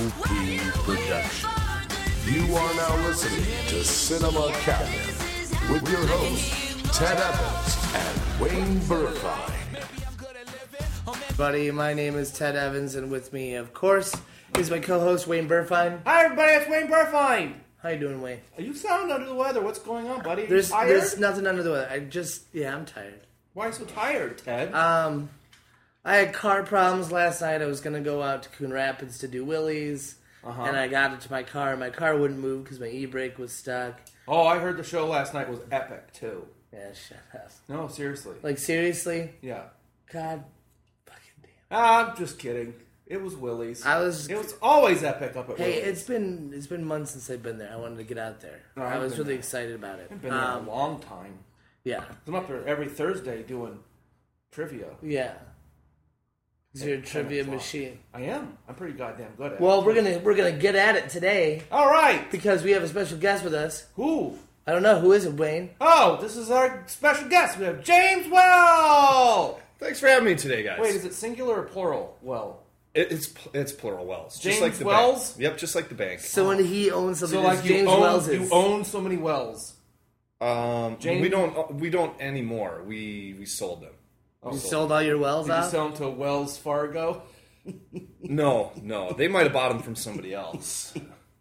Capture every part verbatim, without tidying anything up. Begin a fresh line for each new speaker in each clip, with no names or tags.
P production. You are now listening to Cinema Cabinet with your hosts, Ted Evans and Wayne Burfine.
Buddy, my name is Ted Evans, and with me, of course, is my co-host Wayne Burfine.
Hi, everybody. It's Wayne Burfine.
How you doing, Wayne?
Are you sound under the weather? What's going on, buddy? Are
There's
you tired?
there's nothing under the weather. I just yeah, I'm tired.
Why are you so tired, Ted?
Um, I had car problems last night. I was gonna go out to Coon Rapids to do Willie's,
Uh-huh.
and I got into my car, and my car wouldn't move because my e-brake was stuck.
oh, I heard the show last night was epic too.
Yeah, shut up.
No, seriously.
Like seriously,
Yeah.
God, fucking damn.
Ah, I'm just kidding. It was Willie's.
I was.
It was always epic up at
Hey,
Willie's.
it's been it's been months since I've been there. I wanted to get out there.
No,
I
I've
was
been
really
there.
excited about it.
I've been there
Um,
a long time.
Yeah,
I'm up there every Thursday doing trivia.
yeah. 'Cause you're a
At ten
trivia
o'clock.
machine.
I am. I'm pretty goddamn good at
Well,
it.
we're gonna we're gonna get at it today
All right.
because we have a special guest with us.
Who?
I don't know who is it, Wayne.
Oh, this is our special guest. We have James Well.
Thanks for having me today, guys.
Wait, is it singular or plural? Well.
It, it's pl- it's plural Wells,
James
just like the
Wells?
bank. Yep, just like the bank.
So when he owns something,
So like
it's
you
James
own,
Wells
you
is.
own so many wells.
Um,
James-
we don't we don't anymore. We we sold them.
Oh,
You
so-
sold all your wells
Did you
off.
sell them to Wells Fargo?
No, no, they might have bought them from somebody else.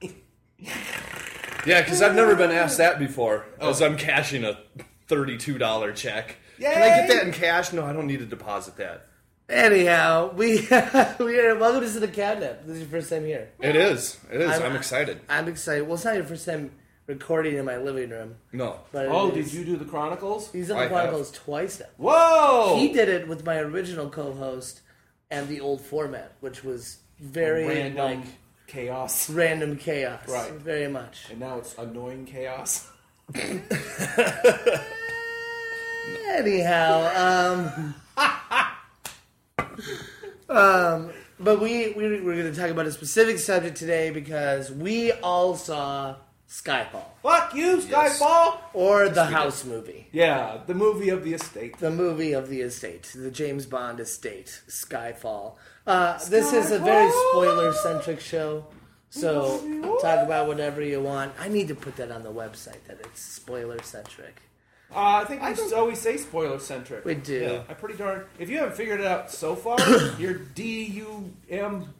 Yeah, because I've never been asked that before. As I'm cashing a thirty-two dollar check.
Yay!
Can I get that in cash? No, I don't need to deposit that.
Anyhow, we we are welcome to the cabinet. This is your first time here.
It is. It is. I'm,
I'm-
excited.
I'm excited. Well, it's not your first time recording in my living room,
No.
but it
Oh,
is-
did you do the Chronicles?
He's done
I
the
have.
Chronicles twice now.
Whoa!
He did it with my original co-host and the old format, which was very
Random
like
chaos.
random chaos.
Right.
Very much.
And now it's annoying chaos.
Anyhow, um, um, but we, we we're going to talk about a specific subject today because we all saw Skyfall
Fuck you,
Yes.
Skyfall!
or the House movie,
Yeah, the movie of the estate.
the movie of the estate, the James Bond estate, Skyfall. Uh, this is a very spoiler-centric show. So talk about whatever you want. I need to put that on the website that it's spoiler-centric.
Uh, I think we just always say spoiler-centric.
We do.
Yeah.
I'm pretty darn... If you haven't figured it out so far, you're D U M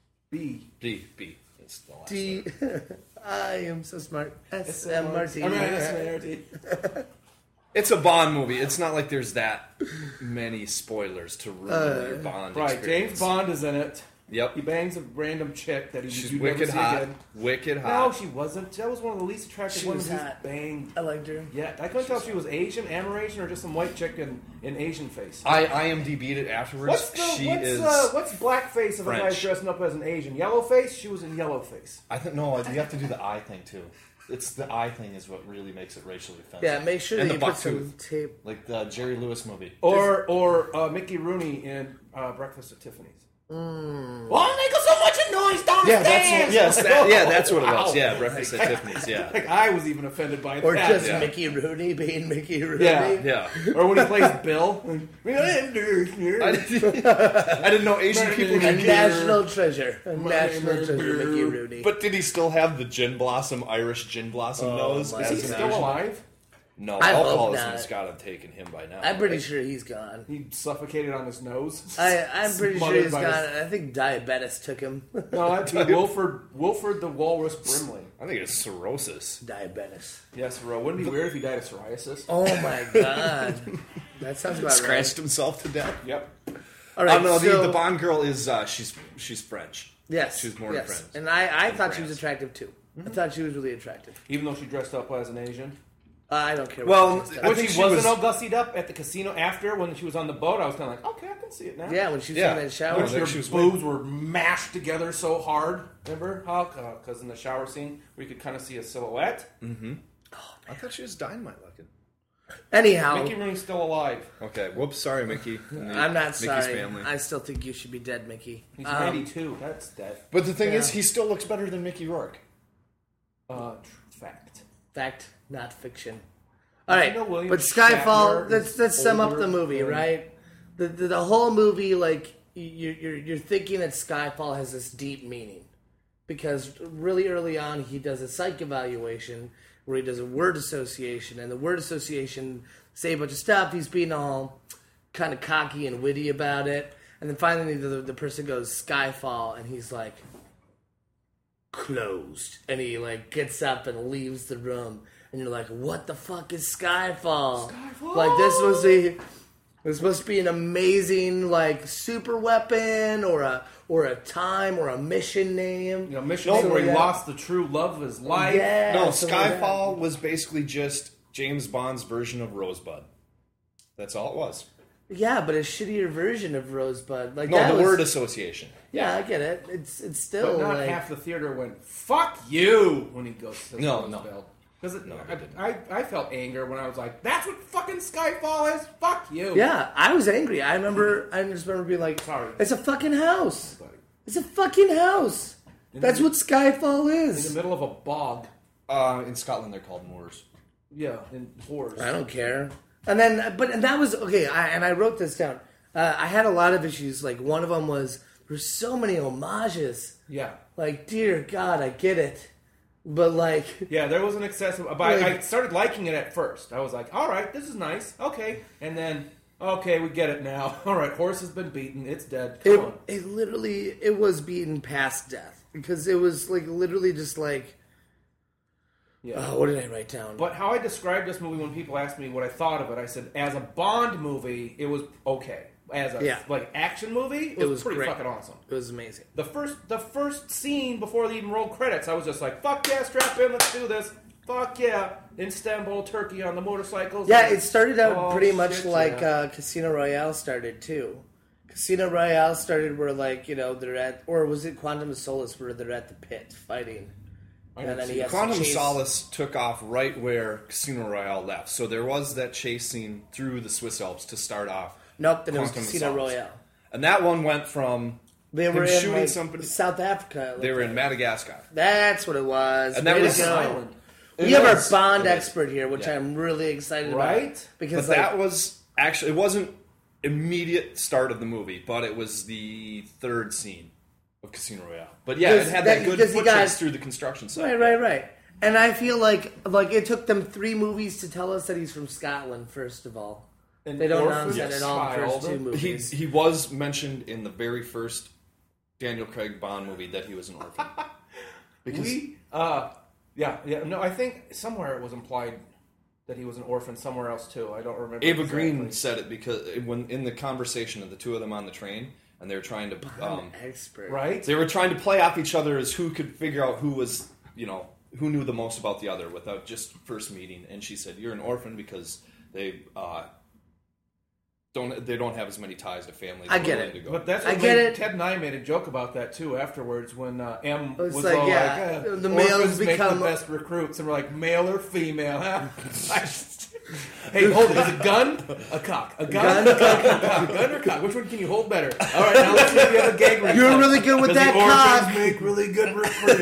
B.
B B. That's the last
D.
one.
I am so smart. S M R T.
I mean, S M R T.
It's a Bond movie. It's not like there's that many spoilers to ruin your Bond
Right,
experience.
James Bond is in it.
Yep.
He bangs a random chick that he
She's
you'd never
wicked
see
hot.
again.
Wicked
No,
hot.
she wasn't. That was one of the least attractive
She
women
was
he's
hot.
banged.
I liked her.
Yeah, I couldn't tell if she was Asian, Amerasian, or just some white chick in, in Asian face.
I I M D B'd it afterwards.
What's the
she
what's
is.
uh, what's blackface if a guy's
French.
dressing up as an Asian? Yellow face? She was in yellow face.
I think no. You have to do the eye thing too. It's the eye thing is what really makes it racially offensive.
Yeah, make sure
And
that
the
you put some
buck
tape.
like the Jerry Lewis movie.
Or or uh, Mickey Rooney in uh, Breakfast at Tiffany's. Mm. Well, I'm making so much noise downstairs.
Yeah, that's what, yes, that, yeah, that's what it was.
Wow.
Yeah, Breakfast at Tiffany's. Yeah,
Like I was even offended by
Or
that.
just
yeah.
Mickey Rooney being Mickey Rooney.
Yeah.
yeah.
Or when he plays Bill. I
I didn't, I didn't know Asian people
A
could hear.
national treasure. A national treasure, Mickey Rooney.
But did he still have the gin blossom, Irish gin blossom nose?
my
as
Is he
an
still
Asian?
alive?
No,
I hope
alcoholism's
not.
got to have taken him by now.
I'm pretty sure he's gone.
He suffocated on his nose.
I, I'm pretty sure
Smothered
he's
by
gone.
his-
I think diabetes took him.
No, that'd be Wilford, Wilford the Walrus Brimley.
I think it's cirrhosis.
Diabetes.
Yes, Ro. Wouldn't it be weird if he died of psoriasis?
Oh my god. That sounds about
Scratched
right.
himself to death.
Yep.
All right,
Oh no,
so,
the, the Bond girl is uh, she's she's French.
yes,
she's born
yes.
in France.
And I, I thought she was
France.
attractive too. I thought she was really attractive.
Even though she dressed up as an Asian.
Uh, I don't care.
Well,
what she
I
When
does.
think
she,
she
wasn't
was-
all gussied up at the casino after, when she was on the boat, I was kind of like, okay, I can see it now.
Yeah, when she was
Yeah.
in that shower.
When
there
her
she was
boobs were mashed together so hard. Remember how? Because in the shower scene, we could kind of see a silhouette.
I thought she was dynamite looking.
Anyhow,
Mickey Rooney's still alive.
Okay, whoops, sorry, Mickey.
I'm not
Mickey's
sorry.
family.
I still think you should be dead, Mickey.
He's
Um,
ninety-two. That's dead.
But the thing
Yeah.
is, he still looks better than Mickey Rourke.
Uh, tr- fact.
Fact, not fiction. All right,
You know William
but Skyfall.
Shatner
Let's
is
let's sum up
older
the movie,
than-
right? The, the the whole movie, like you're you're you're thinking that Skyfall has this deep meaning because really early on he does a psych evaluation where he does a word association, and the word association say a bunch of stuff. He's being all kind of cocky and witty about it, and then finally the, the person goes Skyfall, and he's like, closed, and he like gets up and leaves the room, and you're like, what the fuck is Skyfall? Skyfall! Like this was a this supposed to be an amazing like super weapon or a or a time or a mission name.
You know, mission name where he
yeah.
lost the true love of his life.
Yeah,
No,
like
Skyfall was basically just James Bond's version of Rosebud. That's all it was.
Yeah, but a shittier version of Rosebud. Like
No,
that
the
was,
word association.
Yeah, I get it. It's it's still
But not
like,
half the theater went, fuck you, when he goes to
No,
Roosevelt.
no.
Because
No, they didn't.
I, I, I felt anger when I was like, that's what fucking Skyfall is? Fuck you.
Yeah, I was angry. I remember. I just remember being like,
Sorry.
it's a fucking house. It's a fucking house. That's what Skyfall
In the
is.
middle of a bog.
Uh, in Scotland, they're called Moors.
Yeah, in whores.
I don't care. And then, but and that was okay. I, and I wrote this down. Uh, I had a lot of issues. Like one of them was there's so many homages.
Yeah.
Like, dear God, I get it, but like,
Yeah, there was an excessive... But
Like-
I, I started liking it at first. I was like, all right, this is nice. Okay. And then, okay, we get it now. All right, horse has been beaten. It's dead. Come
it
on.
it literally it was beaten past death because it was like literally just like,
Yeah.
oh, what did I write down?
But how I described this movie when people asked me what I thought of it, I said, as a Bond movie, it was okay. As a
Yeah.
like action movie, it was,
It was
pretty
great.
fucking awesome.
It was amazing.
The first the first scene before they even rolled credits, I was just like, fuck yeah, strap in, let's do this. Fuck yeah. Istanbul, Turkey on the motorcycles.
Yeah, it started out
Oh,
pretty much
shit,
like
yeah.
uh, Casino Royale started too. Casino Royale started where like you know they're at, or was it Quantum of Solace where they're at the pit fighting,
I
and
didn't
then
see
he
it.
has to
Quantum of
chase-
Solace took off right where Casino Royale left. So there was that chase scene through the Swiss Alps to start off.
Nope, then it was
Quantum of
Casino
Solace.
Royale.
And that one went from
They
him
were in
shooting
like,
somebody.
South Africa. it
They
looked
were in
like.
Madagascar.
That's what it was.
And that
Way to
was
go.
Silent.
We
It
have our
was.
Bond
It is.
expert here, which
Yeah.
I'm really excited
Right?
about. Because
But
like,
that was actually, it wasn't immediate start of the movie, but it was the third scene of Casino Royale. But yeah,
Because
it had
that-
that good
because you
foot
got-
chase through the construction site.
right, right, right. And I feel like like it took them three movies to tell us that he's from Scotland. First of all,
An
they don't
orphan
announce that at all in the
child.
first two
He,
movies.
he was mentioned in the very first Daniel Craig Bond movie that he was an orphan. Because
We, uh, yeah, yeah, no, I think somewhere it was implied that he was an orphan somewhere else too. I don't remember.
Ava
exactly.
Green said it because when in the conversation of the two of them on the train, and they were trying to um,
expert,
Right?
they were trying to play off each other as who could figure out who was, you know, who knew the most about the other without just first meeting. And she said, "You're an orphan because they uh, don't they don't have as many ties to family."
I get
willing
it.
to go."
But that's
I
what
get
made-
it.
Ted and I made a joke about that too afterwards when uh, M
It's
was
like,
all
yeah,
like, uh,
the
orphans
males
make
become-
the best recruits, and we're like, male or female? Huh? Hey, hold it. Is it a gun? A cock. A gun? A cock. A cock. A gun or cock? Which one can you hold better? All right, now let's see if you have a gag reflex.
You're really good with
'Cause
that
the orphans
cock.
make really good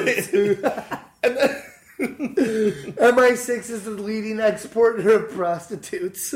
recruits.
M I six is the leading exporter of prostitutes.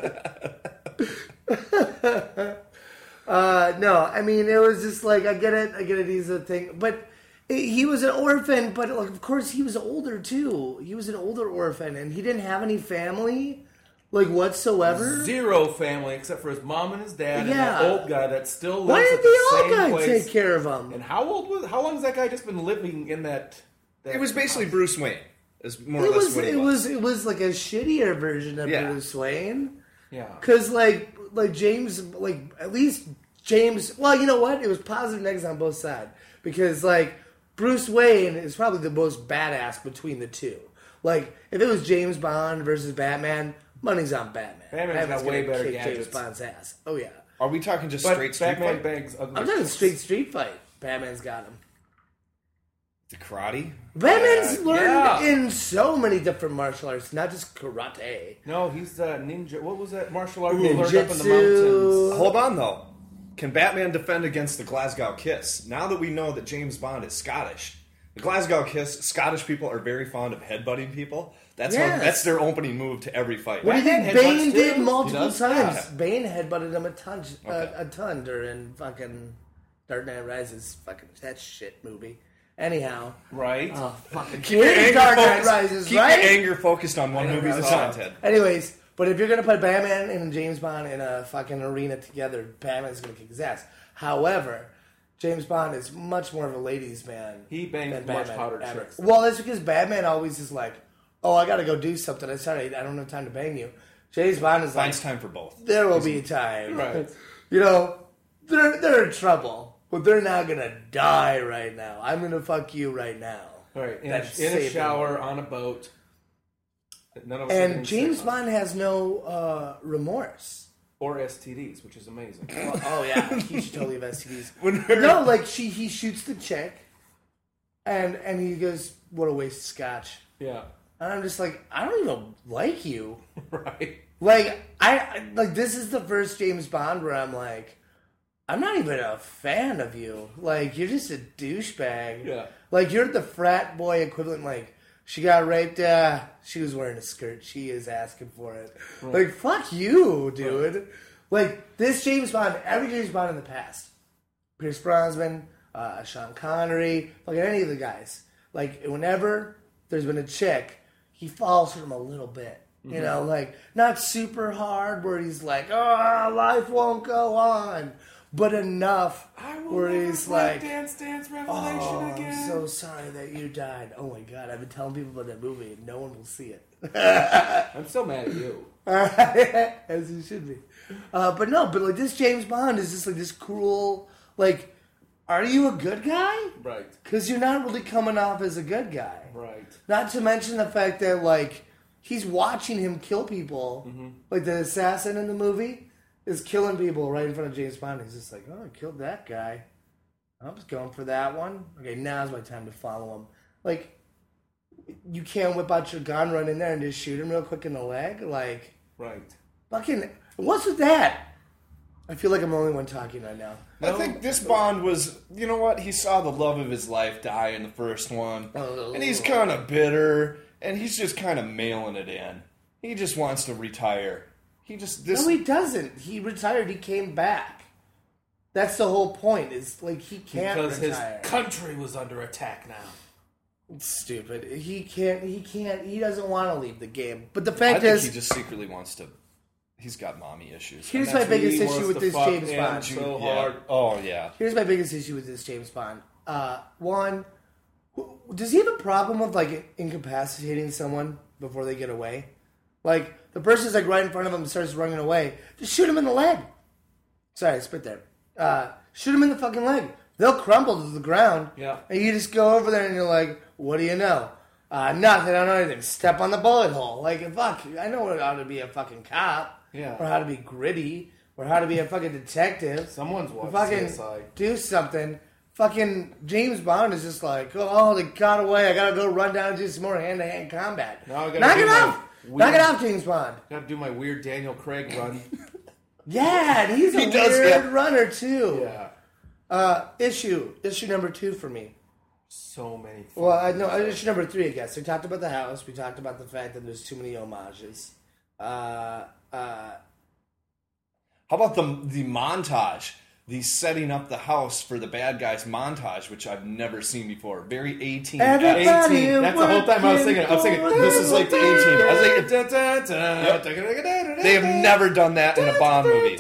uh, no, I mean it was just like I get it, I get it. He's a thing, but he was an orphan. But like, of course, he was older too. He was an older orphan, and he didn't have any family, like whatsoever.
Zero family except for his mom and his dad
Yeah.
and that old guy that still lives
Why
at
did
the
the old
same
guy
place.
take care of him?
And how old was? How long has that guy just been living in that? that
It was basically Bruce Wayne. Is more or
It
less
was
what he
it
was.
was it was like a shittier version of
Yeah.
Bruce Wayne.
Yeah.
Cause like like James like at least James well you know what it was positive negatives on both sides because like Bruce Wayne is probably the most badass between the two. Like if it was James Bond versus Batman, money's on Batman.
Batman's
Batman's
got way
gonna
better
kick
gadgets.
James Bond's ass. Oh yeah,
Are we talking just
But
straight street
Batman
fight?
bangs ugly.
I'm talking straight street fight. Batman's got him.
The karate?
Batman's
Uh,
learned
yeah.
in so many different martial arts, not just karate.
No, he's uh, ninja. What was that martial art they learned up in the
Ninjutsu.
mountains?
Hold on, though. Can Batman defend against the Glasgow Kiss? Now that we know that James Bond is Scottish, the Glasgow Kiss, Scottish people are very fond of headbutting people. That's how,
Yes.
that's their opening move to every fight.
What do you think
Batman
Bane
headbutts
did
too?
multiple
He does?
times?
Yeah.
Bane headbutted him a ton, uh,
Okay.
a ton during fucking Dark Knight Rises. Fucking that shit movie. Anyhow,
Right.
oh fucking
Keep your
Here's
anger
Dark Knight
focused-
Rises,
Keep
right?
your anger focused on one
I know,
movie at a
that's
time,
all.
Ted.
Anyways, but if you're gonna put Batman and James Bond in a fucking arena together, Batman's gonna kick his ass. However, James Bond is much more of a ladies' man.
He bangs
than
much
Batman
hotter
ever.
chicks.
Well, that's because Batman always is like, "Oh, I gotta go do something. I'm sorry, I don't have time to bang you." James Bond is like,
Finds time for both.
"There will be a time."
Right.
You know, they're they're in trouble, but they're not gonna die right now. I'm gonna fuck you right now.
Right. In,
That's
a, in a
saving
shower,
them.
on a boat. None of us are
And
getting
James
sick.
Bond has no uh, remorse.
Or S T Ds, which is amazing.
Well, oh yeah, he should totally have S T Ds.
When
No, like she he shoots the chick, and and he goes, "What a waste of scotch."
Yeah.
And I'm just like, I don't even like you.
Right.
Like I I- like this is the first James Bond where I'm like, I'm not even a fan of you. Like you're just a douchebag.
Yeah.
Like you're the frat boy equivalent. Like she got raped. Uh, she was wearing a skirt. She is asking for it. Like fuck you, dude. Like this James Bond, every James Bond in the past, Pierce Brosnan, uh, Sean Connery, like any of the guys. Like whenever there's been a chick, he falls for him a little bit. You know, like not super hard where he's like, "Oh, life won't go on," but enough
I will
where
never
he's
play
like,
Dance Dance Revelation
"Oh,
again.
I'm so sorry that you died." Oh my god, I've been telling people about that movie, and no one will see it.
I'm so mad at you.
As you should be. Uh, but no, but like this James Bond is just like this cruel, like, are you a good guy?
Right.
Because you're not really coming off as a good guy.
Right.
Not to mention the fact that, like, he's watching him kill people.
Mm-hmm.
Like, the assassin in the movie is killing people right in front of James Bond. He's just like, oh, I killed that guy. I was going for that one. Okay, now's my time to follow him. Like, you can't whip out your gun, run in there, and just shoot him real quick in the leg? Like,
Right.
fucking, what's with that? I feel like I'm the only one talking right now.
I think this Bond was, you know what? He saw the love of his life die in the first one,
Oh.
and he's kind of bitter, and he's just kind of mailing it in. He just wants to retire. He just this.
No, he doesn't. He retired. He came back. That's the whole point. Is like he can't
Because
retire.
his country was under attack now.
It's stupid. He can't. He can't. He doesn't want to leave the game. But the
I
fact
think
is,
he just secretly wants to. He's got mommy issues.
here's
And
my
that's
biggest
He
issue
wants
with
to
this
fuck
James
him
Bond.
so
yeah.
hard.
Oh yeah.
Here's my biggest issue with this James Bond. Uh, one, w- does he have a problem with like incapacitating someone before they get away? Like the person's like right in front of him and starts running away. Just shoot him in the leg. Sorry, I spit there. Uh, shoot him in the fucking leg. They'll crumble to the ground.
Yeah.
And you just go over there and you're like, what do you know? Uh, nothing. I don't know anything. Step on the bullet hole. Like, fuck. I know how to be a fucking cop.
Yeah.
Or how to be gritty. Or how to be a fucking detective.
Someone's watching
fucking
C S I.
do something. Fucking James Bond is just like, oh, they got away. I gotta go run down and do some more hand-to-hand combat.
Now I gotta
Knock
do
it
my
off.
weird-
Knock it off, James Bond.
Gotta do my weird Daniel Craig run.
Yeah, and he's a
He does,
weird
yeah.
runner too.
Yeah.
Uh, issue issue number two for me.
So many.
Well, I know issue number three. I guess we talked about the house. We talked about the fact that there's too many homages. Uh, uh,
How about the the montage? The setting up the house for the bad guys montage, which I've never seen before. Very eighteen.
Everybody
eighteen. That's the whole time I was
working
thinking. I was thinking,
for
This is like the eighteen. I was like,
Da, da, da,
they have never done that in a Bond movie.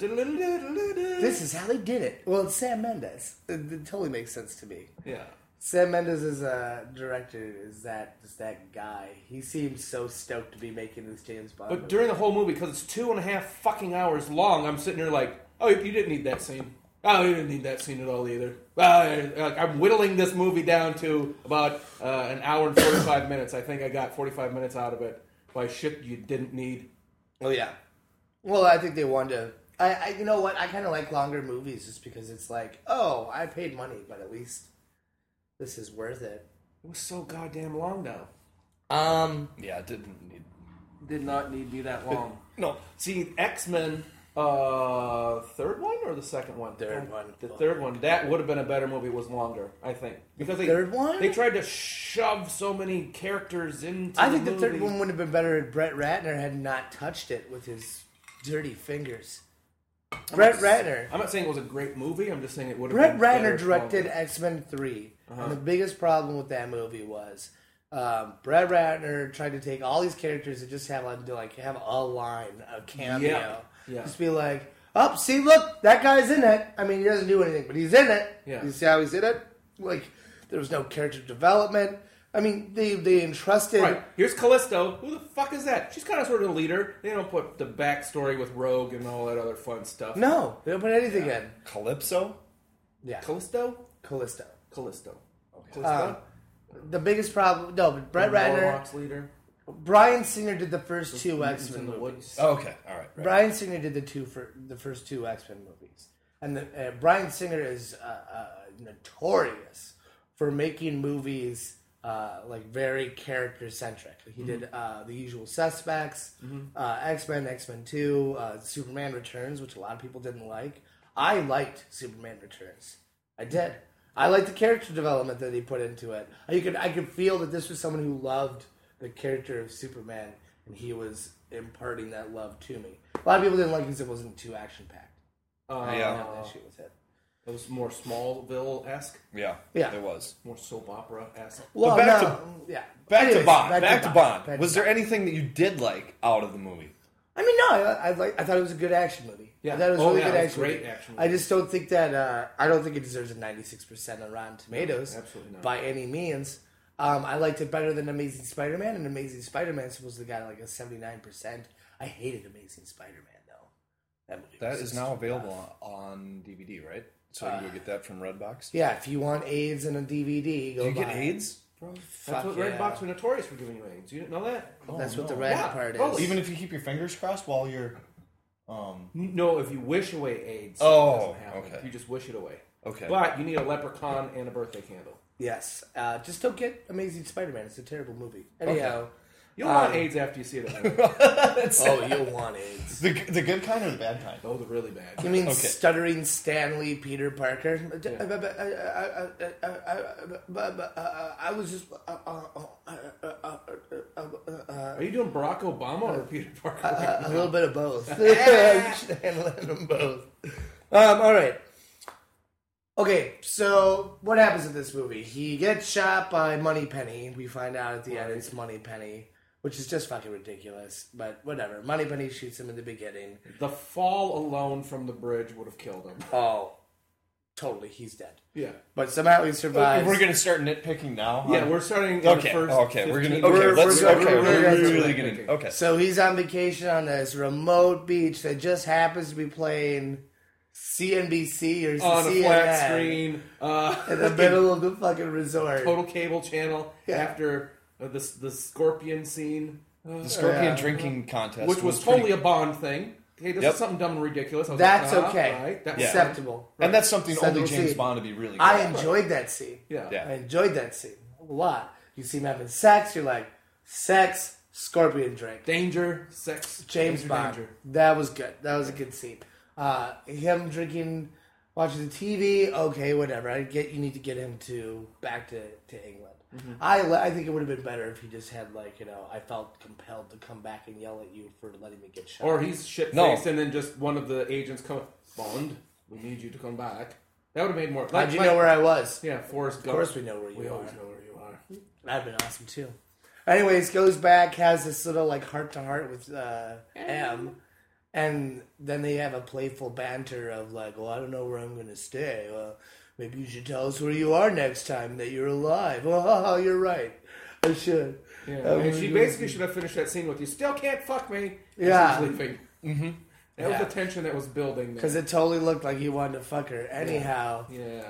this is how they did it. Well, it's Sam Mendes. It, it totally makes sense to me.
Yeah.
Sam Mendes as a director is that just that guy. He seems so stoked to be making this James Bond.
But
movie.
during the whole movie, because it's two and a half fucking hours long, I'm sitting there like, oh, you didn't need that scene. Oh, you didn't need that scene at all either. Well, like, I'm whittling this movie down to about uh, an hour and forty-five minutes. I think I got forty-five minutes out of it by shit you didn't need.
Oh yeah. Well, I think they wanted to. I, I you know what? I kind of like longer movies just because it's like, oh, I paid money, but at least this is worth it.
It was so goddamn long now.
Um,
Yeah, it didn't need.
Did not need to be that long.
No,
See, X-Men, uh, third one or the second one?
Third one.
The third one. That would have been a better movie. It was longer, I think, because they
third one?
they tried to shove so many characters into.
I think the
movie.
third one would have been better if Brett Ratner had not touched it with his dirty fingers. Brett Ratner.
I'm not saying it was a great movie. I'm just saying it would have
Brett
been better
Ratner directed
quality.
X-Men three,
Uh-huh.
and the biggest problem with that movie was um, Brett Ratner tried to take all these characters and just have them do like have a line, a cameo,
Yeah. Yeah.
just be like, "Oh, see, look, that guy's in it." I mean, he doesn't do anything, but he's in it.
Yeah.
You see how he's in it? Like, there was no character development. I mean, they they entrusted.
Right. Here's Callisto. Who the fuck is that? She's kind of sort of the leader. They don't put the backstory with Rogue and all that other fun stuff.
No, they don't put anything in.
Calypso?
Yeah,
Callisto?
Callisto.
Callisto.
Okay.
Um, the biggest problem, no, but Brett
The
Ratner,
Warlock's leader.
Brian Singer did the first two
Mutants
X-Men
in the
movies.
woods.
Oh, okay. All right. right.
Brian Singer did the two for the first two X-Men movies, and the, uh, Brian Singer is uh, uh, notorious for making movies uh, like very character centric. He
Mm-hmm.
did uh, The Usual Suspects, uh, X-Men, X-Men Two, uh, Superman Returns, which a lot of people didn't like. I liked Superman Returns. I did. I liked the character development that he put into it. You could I could feel that this was someone who loved the character of Superman, and he was imparting that love to me. A lot of people didn't like it because it wasn't too action packed.
Uh,
I
Yeah.
have an issue with it.
It was more Smallville-esque,
Yeah.
Yeah.
It was.
more soap opera-esque.
Well,
back
no,
to-
yeah.
Back
Anyways,
to Bond. Back, to Bond.
Back to
Was there
Bond.
anything that you did like out of the movie?
I mean, no. I, I like. I thought it was a good action movie.
Yeah.
I thought it was a
Oh,
really
yeah,
good
it was
action
great
movie.
action
I
movie.
just don't think that. Uh, I don't think it deserves a ninety-six percent on Rotten Tomatoes.
Absolutely not.
By any means. Um, I liked it better than Amazing Spider-Man, and Amazing Spider-Man supposedly got like a seventy-nine percent. I hated Amazing Spider-Man though. That movie.
That
was
is
just
now
rough.
available on D V D, right? So you go get that from Redbox.
Yeah, if you want AIDS and a D V D, go
Do you get
buy it.
AIDS? Bro?
That's
Fuck
what
yeah.
Redbox were notorious for giving you AIDS. You didn't know that?
That's what the
no.
red
Yeah,
part is.
totally.
Even if you keep your fingers crossed while you're, um,
No, if you wish away AIDS,
Oh,
it doesn't happen.
okay.
You just wish it away.
okay.
But you need a leprechaun and a birthday candle.
Yes. Uh, just don't get Amazing Spider-Man. It's a terrible movie. Anyhow.
You'll want
Um,
AIDS after you see it. At
Oh, you'll want AIDS.
the the good kind or the bad kind?
Those are really bad.
You mean
Okay.
stuttering Stanley Peter Parker? I was just.
Are you doing Barack Obama or Peter Parker?
A little bit of both. Handling them both. Um, all right. Okay, so what happens in this movie? He gets shot by Moneypenny. We find out at the end it's Moneypenny, which is just fucking ridiculous. But whatever. Moneypenny shoots him in the beginning.
The fall alone from the bridge would have killed him.
Oh, totally. He's dead.
Yeah.
But somehow he survives.
We're gonna start nitpicking now.
Yeah,
huh?
we're starting. in
Okay.
The first
okay. We're gonna.
fifteen
Okay.
We're-
let's.
we're
okay.
gonna-
We're,
we're gonna-
really
we're
getting.
gonna-
Okay.
So he's on vacation on this remote beach that just happens to be playing C N B C or
on
C
a
N N
flat screen, uh,
in the middle of the fucking resort.
total cable channel
Yeah.
after uh, the the scorpion scene, uh,
The Scorpion
Yeah.
drinking contest,
which was,
pretty-
totally a Bond thing. Hey, this
Yep.
is something dumb and ridiculous. I was
That's
like, ah,
okay.
Right, that's
Yeah.
Acceptable.
and that's something
Acceptable
only James
scene.
Bond to be really. Good
I
at.
enjoyed that scene.
Yeah.
Yeah.
I enjoyed that scene a lot. You see him having sex, you're like, sex, scorpion drink.
Danger, sex,
James
danger,
Bond.
danger.
That was good. That was a good scene. Uh, him drinking, watching the T V, okay, whatever. I get you need to get him to back to, to England.
Mm-hmm.
I, li- I think it would have been better if he just had, like, you know, I felt compelled to come back and yell at you for letting me get shot.
Or he's shit faced,
No.
and then just one of the agents come. Bond, we need you to come back. That would have made more.
How'd
like-
you
like-
know where I was?
Yeah, Forrest
Of
Gump.
course we know where you
We
are.
always know where you are.
That'd been awesome too. Anyways, goes back, has this little like heart to heart with uh, M, and then they have a playful banter of like, "Well, I don't know where I'm gonna stay. Well, maybe you should tell us where you are next time that you're alive." Oh, you're right. I should.
Yeah,
Uh,
and she
we-
basically should have finished that scene with "You still can't fuck me." as
Yeah.
she's leaving. Mm-hmm. That
Yeah.
was the tension that was building.
Because
There.
it totally looked like he wanted to fuck her. Anyhow,
Yeah.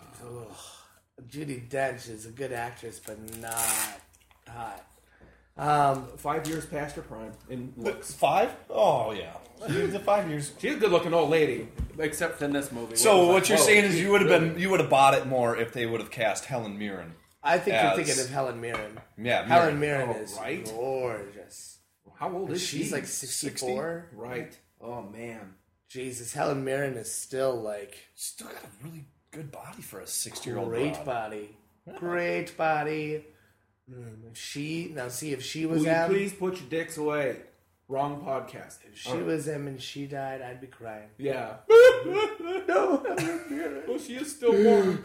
Judi Dench is a good actress, but not hot. Um,
Five years past her prime in looks.
Five? Oh yeah, the five years.
She's a good-looking old lady, except in this movie.
So
Where it was
what
like,
you're
whoa,
saying is
she's
you would have
really-
been you would have bought it more if they would have cast Helen Mirren.
I think
As-
you're thinking of Helen Mirren.
Yeah,
Helen Mirren
Oh,
is
right?
gorgeous.
How old is she?
She's like sixty-four.
Right. Oh man.
Jesus, Helen Mirren is still like
Still got a really good body for a sixty-year-old.
great body, great body. Mm, if she now see if she was
Will you
M,
please put your dicks away? Wrong podcast.
If she was him and she died, I'd be crying.
Yeah.
No,
Well, she is still warm.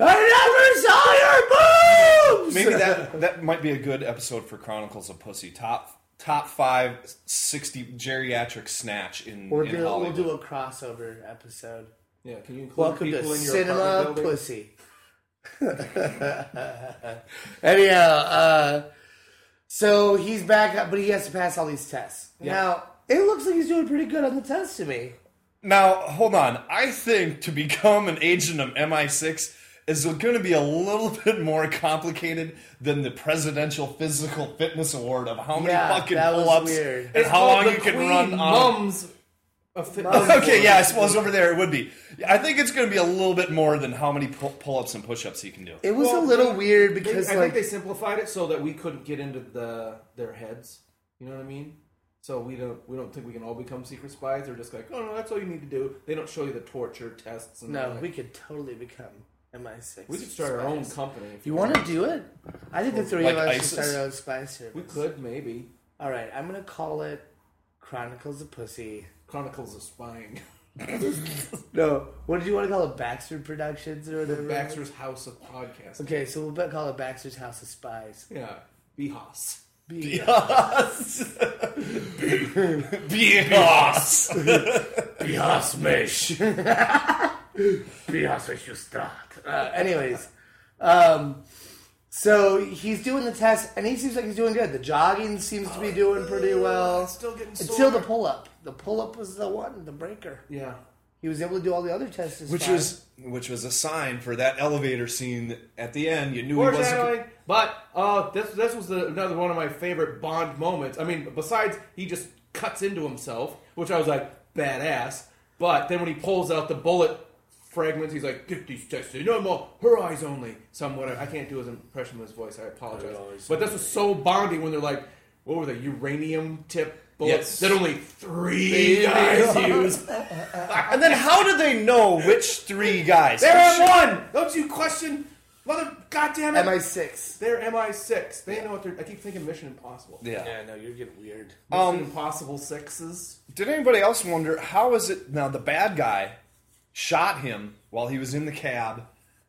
I never saw your boobs!
Maybe that that might be a good episode for Chronicles of Pussy. Top top five sixty geriatric snatch in,
We'll
in
do, we'll
Hollywood.
do a crossover episode.
Yeah, can you include
Welcome
people
to
in your
Cinema
apartment building?
Pussy. Anyhow, uh, so he's back, but he has to pass all these tests.
Yeah.
Now, it looks like he's doing pretty good on the test to me.
Now, hold on. I think to become an agent of M I six is going to be a little bit more complicated than the Presidential Physical Fitness Award of how many
Yeah,
fucking
that was
pull-ups
weird.
and
It's
how
called
long
the
you can
Queen
run on.
Mums of fitness.
Okay, yeah, I suppose over there it would be. I think it's going to be a little bit more than how many pull- pull-ups and push-ups he can do.
It was
Well,
a little
they-
weird
They-
because,
I
like,
think they simplified it so that we couldn't get into the their heads. You know what I mean? So we don't we don't think we can all become secret spies. They're just like, oh no, that's all you need to do. They don't show you the torture tests. And all
no,
that.
we could totally become M I six.
we could start our own
spies.
company. If
You want to do it? I think the three
Like
of us
ISIS?
should start our own spy service.
We could maybe
All right, I'm going to call it Chronicles of Pussy.
Chronicles of Spying.
No, what did you want to call it? Baxter Productions or whatever?
Baxter's House of Podcasting.
Okay, so we'll call it Baxter's House of Spies.
Yeah, Behas.
B-
Yes.
Biasmish. Biasmish, you start. Uh, anyways, um, so he's doing the test, and he seems like he's doing good. The jogging seems to be doing pretty well.
Still getting sore.
Until the pull-up. The pull-up was the one, the breaker.
Yeah.
He was able to do all the other tests. as
Which
fine.
was which was a sign for that elevator scene at the end. You knew he wasn't.
Foreshadowing. But uh, this this was the, another one of my favorite Bond moments. I mean, besides he just cuts into himself, which I was like badass. But then when he pulls out the bullet fragments, he's like, "Get these tests. No more. Her eyes only." Somewhat. I can't do his impression of his voice. I apologize. But this was so bonding when they're like, "What were they? Uranium tip bullets
Yes.
that only three guys use."
And then how did they know which three guys?
They're M one. Don't you question, mother? Goddamn it!
M I six.
They're M I six. They know what they're. I keep thinking Mission Impossible.
Yeah.
Yeah, no, you're getting weird.
Mission
Um,
Impossible sixes.
Did anybody else wonder how is it now? The bad guy shot him while he was in the cab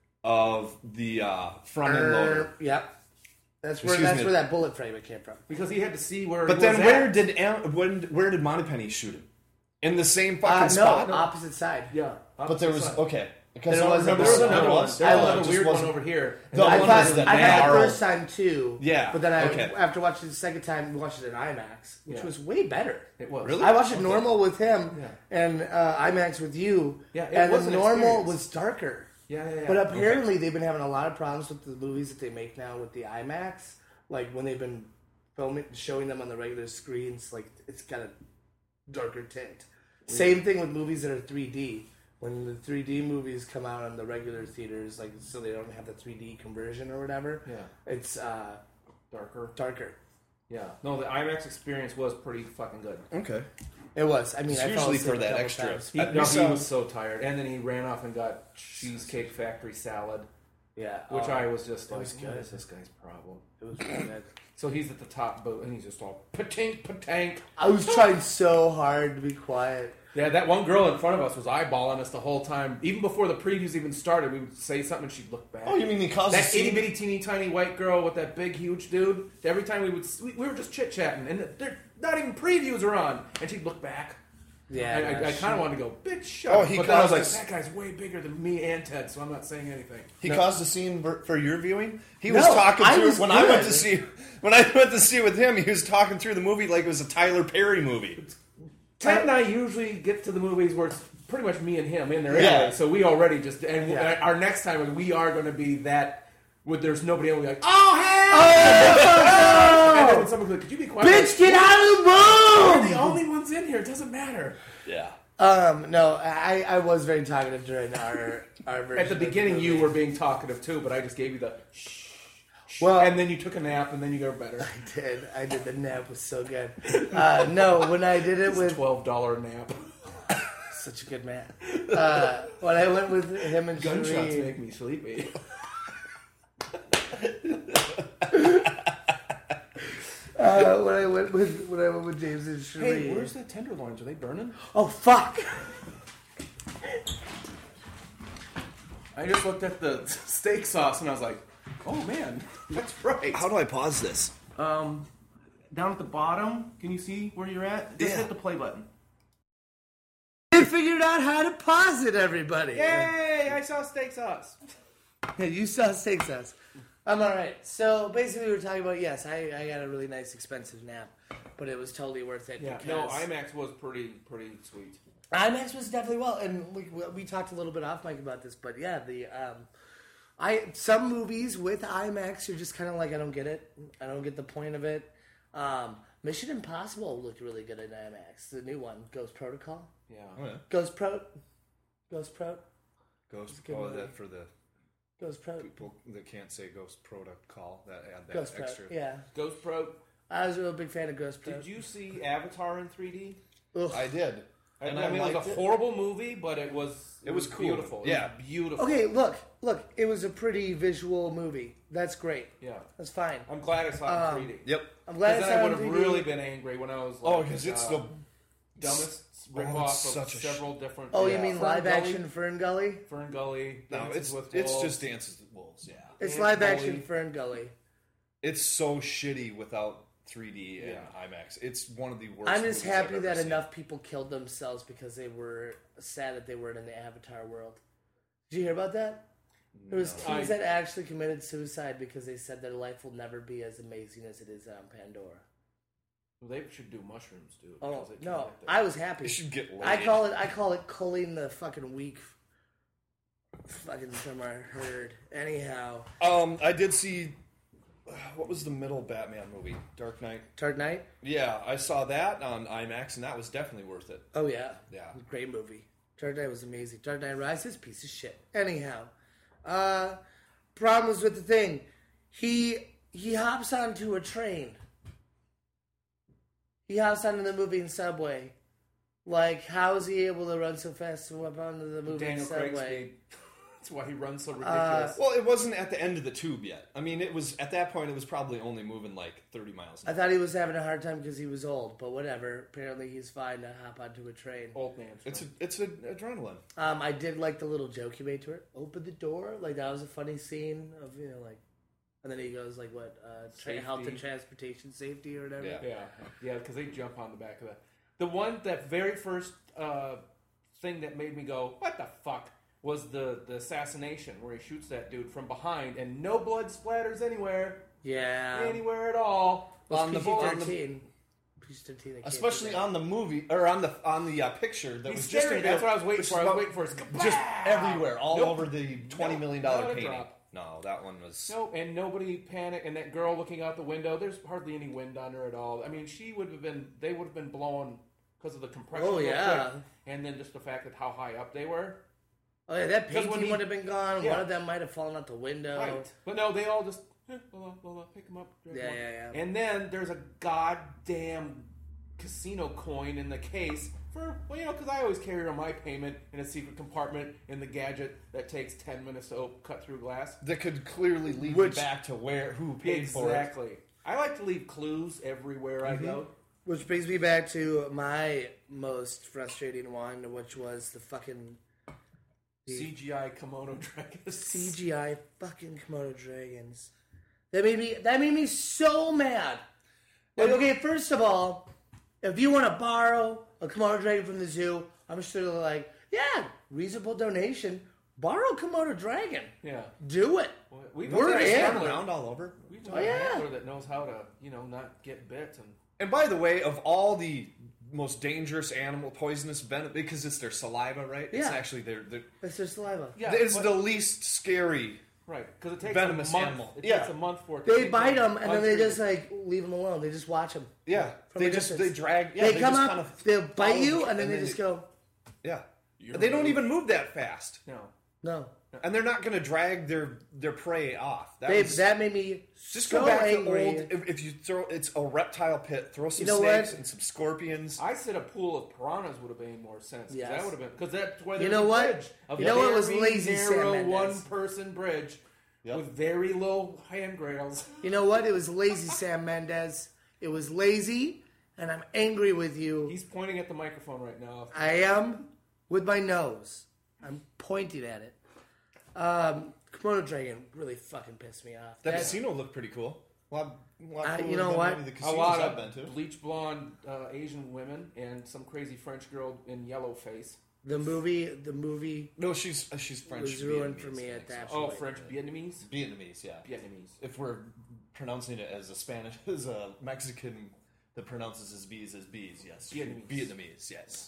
of the uh, front end loader.
Uh, yep. That's where
Excuse
that's
me.
where that bullet fragment came from.
Because he had to see where.
But
he
then
was
where
at.
did Am- when, where did Montepenny shoot him? In the same fucking
Uh, no,
spot.
opposite side.
Yeah,
But there was okay. Because
There
I
was
don't
a-
remember
There was
There
another one.
was.
There was
I
another
just
weird one
wasn't-
over here. And
The
that
I
one
one
thought
was the
I had
narrow-
the first time too.
Yeah,
But then I,
okay.
after watching it the second time, watched it in IMAX, which
Yeah.
was way better.
It was
Really?
I watched it
Okay.
normal with him
Yeah.
and uh, IMAX with you.
Yeah, it
and
was
the
an
normal
experience.
was darker.
Yeah, yeah, yeah.
But apparently they've been having a lot of problems with the movies that they make now with the IMAX. Like when they've been filming, showing them on the regular screens, like it's got a darker tint. Same thing with movies that are three D. When the three D movies come out on the regular theaters, like so they don't have the three D conversion or whatever,
Yeah,
it's uh,
darker.
darker.
Yeah, no, the IMAX experience was pretty fucking good.
Okay.
It was. I mean,
It's
I fell
usually
asleep
for
a
that
couple
extra.
times.
He,
Uh,
no,
we
he
saw-
was so tired, and then he ran off and got Cheesecake Factory salad,
Yeah,
which
oh,
I was just
it
like,
was
"What
good.
is this guy's problem?"
It was really good.
So he's at the top boat, and he's just all patink patank.
I was trying so hard to be quiet.
Yeah, that one girl in front of us was eyeballing us the whole time. Even before the previews even started, we would say something and she'd look back.
Oh, you mean he caused a
that itty
scene?
bitty teeny tiny white girl with that big huge dude? Every time we would, we, we were just chit chatting, and they're not even previews are on, and she'd look back.
Yeah,
I,
no,
I, I
she-
kind of wanted to go, bitch, shut
Oh,
up.
he
But then I was like,
caused
that guy's way bigger than me and Ted, so I'm not saying anything.
He
No.
caused a scene for for your viewing. He
No,
was talking
I
through
was
when I went
good.
to see when I went to see it with him. He was talking through the movie like it was a Tyler Perry movie.
Ted and I usually get to the movies where it's pretty much me and him in there
Yeah.
anyway, so we already just, and
Yeah.
our next time we are going to be that, with there's nobody else, we'll be like, oh, hey! And then someone will be like, could you be quiet?
Bitch, get out of the
We're
room!
the only ones in here, it doesn't matter.
Yeah.
Um, no, I, I was very talkative during our our version.
At the
of
beginning, you
movie.
were being talkative too, but I just gave you the shh, shh,
Well-
and then you took a nap, and then you got better.
I did. I did. The nap was so good. Uh, no, when I did it with
twelve dollar nap.
such a good man. Uh, when I went with him and
Gunshots
Shereen,
make me sleepy.
uh, Uh, when I went with when I went with James and Sheree.
Hey, where's the tenderloins? Are they burning?
Oh fuck!
I just looked at the steak sauce and I was like, oh man, that's right.
How do I pause this?
Um, down at the bottom, can you see where you're at? Just
Yeah.
hit the play button.
I figured out how to pause it, everybody.
Yay! I saw steak sauce.
Yeah, you saw steak sauce. I'm all right. So basically, we were talking about yes, I, I got a really nice, expensive nap, but it was totally worth it.
Yeah.
because
No, IMAX was pretty pretty sweet.
IMAX was definitely well, and we, we talked a little bit off mic about this, but yeah, the um, I some movies with IMAX, you're just kind of like, I don't get it, I don't get the point of it. Um, Mission Impossible looked really good in IMAX. The new one, Ghost Protocol.
Yeah.
Oh, yeah.
Ghost Pro, Ghost Pro,
Ghost.
good
Oh,
movie.
that for the
Ghost Pro,
people that can't say Ghost Protocol. That add that
Ghost Pro.
extra.
Yeah,
Ghost Pro.
I was a real big fan of Ghost Pro.
Did you see Avatar in three D?
Ugh.
I did.
I,
And
I
I
mean, it was
liked
a
it.
horrible movie, but it was
It was cool.
beautiful. It
Yeah.
was beautiful.
Okay, look, look. It was a pretty visual movie. That's great.
Yeah.
That's fine.
I'm glad I saw it in
Um,
three D.
Yep.
I'm glad
Because
it's
then I
on
would have
three D.
really been angry when I was like,
Oh, because it's
uh,
the
dumbest
Oh,
ripoff
it's
of
such a sh-
several different.
Oh,
yeah.
you mean
Fern
live
Gully,
action Fern Gully?
Fern Gully.
no.
Dances
It's
with
it's
Wolves.
just Dances with Wolves. Yeah.
It's
Ant
live
Gully.
action Fern Gully.
It's so shitty without three D and
Yeah.
IMAX. It's one of the worst.
I'm just
movies
happy
I've
that
ever seen.
enough people killed themselves because they were sad that they weren't in the Avatar world. Did you hear about that? There was
No.
teens
I-
that actually committed suicide because they said their life will never be as amazing as it is on Pandora.
Well, they should do mushrooms, dude.
Oh
because they can't
no,
get there.
I was happy.
You should get laid.
I call it. I call it culling the fucking weak. Fucking from our herd. Anyhow,
Um, I did see. What was the middle Batman movie? Dark Knight.
Dark Knight.
Yeah, I saw that on IMAX, and that was definitely worth it.
Oh yeah,
Yeah.
great movie. Dark Knight was amazing. Dark Knight Rises, piece of shit. Anyhow, uh, problems with the thing. He he hops onto a train. He hops onto the moving subway. Like, how is he able to run so fast to up onto the moving
Daniel Craig
subway?
speed. That's why he runs so
Uh,
ridiculous.
Well, it wasn't at the end of the tube yet. I mean, it was at that point. It was probably only moving like thirty miles. An
I
hour.
thought he was having a hard time because he was old, but whatever. Apparently, he's fine to hop onto a train.
Old man.
It's a, it's an adrenaline.
Um, I did like the little joke he made to her. Open the door, like that was a funny scene of you know like, and then he goes like what uh, tra- health and
Safety.
transportation safety or whatever.
Yeah.
Yeah, yeah, because they jump on the back of that. The one, that very first uh, thing that made me go, what the fuck, was the, the assassination where he shoots that dude from behind and no blood splatters anywhere,
Yeah.
anywhere at all.
Well,
On the-
P G
on the-
thirteen. P G thirteen. they can't
Especially
do that.
on the movie or on the on the uh, picture that
He's
was just
staring.
in there,
That's what I was waiting
which
for. I
is
was
about-
waiting for his
just everywhere, all
Nope.
over the twenty
Nope.
million
Not
dollar
a
painting.
drop.
No, that one was.
No, and nobody panicked, and that girl looking out the window, there's hardly any wind on her at all. I mean, she would have been, they would have been blown because of the compression.
Oh,
real
yeah.
quick, and then just the fact that how high up they were.
Oh yeah, that
'Cause when
painting
he-
would have been gone.
Yeah.
One of them might have fallen out the window.
Right. But no, they all just, eh, blah, blah, blah, blah, pick them up. drag
Yeah,
them
yeah,
up.
yeah.
And then there's a goddamn casino coin in the case for, well, you know, because I always carry on my payment in a secret compartment in the gadget that takes ten minutes to op- cut through glass.
That could clearly lead
Which-
you back to where who paid for it.
Exactly. I like to leave clues everywhere I go.
Which brings me back to my most frustrating one, which was the fucking
C G I kimono dragons.
C G I fucking Komodo dragons. That made me. That made me so mad. Like, okay, first of all, if you want to borrow a Komodo dragon from the zoo, I'm sure they're like, yeah, reasonable donation. Borrow a Komodo dragon.
Yeah.
Do it.
We
We're
got a
in.
handler-
around all over.
We
Oh,
got a
yeah.
handler that knows how to, you know, not get bit and.
And by the way, of all the most dangerous animal, poisonous venom, because it's their saliva, right? It's
Yeah.
actually their. their
It's their saliva.
Yeah,
it's
but-
the least scary.
right, because it takes
venomous
a month.
animal.
It
Yeah.
takes a month for it. To
They
take
bite them and then they
untreated.
just like leave them alone. They just watch them.
Yeah,
From
they
a
just
distance.
they drag. Yeah,
they,
they
come
just
up,
kind of
they'll bite
follow
you,
them,
and then they just go,
Yeah,
You're
they don't
rude.
even move that fast,
No.
no.
and they're not going to drag their their prey off. That
They,
was,
that made me
just
so
go back
angry.
to old. If, if you throw, it's a reptile pit. Throw some
You know
snakes
what?
and some scorpions.
I said a pool of piranhas would have made more sense. 'Cause
Yes.
That would have been because that's why
You
there's
know
a
what?
bridge. A
You know what was
very
lazy, Sam
narrow
Mendes?
one-person bridge
Yep.
with very low handrails.
You know what? It was lazy Sam Mendes. It was lazy, and I'm angry with you.
He's pointing at the microphone right now.
I am with my nose. I'm pointing at it. Um, Komodo Dragon really fucking pissed me off.
That
That-
casino looked pretty cool. A lot, a lot
Uh,
cooler
you know
than
what?
many of the
A
casinos
lot
I've been
of
to.
bleach blonde uh, Asian women and some crazy French girl in yellow face.
the movie, the movie
No, she's uh, she's French.
was ruined for
Vietnamese,
me
I
at
think
that
so.
Oh,
point.
French Vietnamese?
Vietnamese, yeah.
Vietnamese.
If we're pronouncing it as a Spanish, as a Mexican that pronounces his B's as B's, yes.
Vietnamese.
Vietnamese, yes.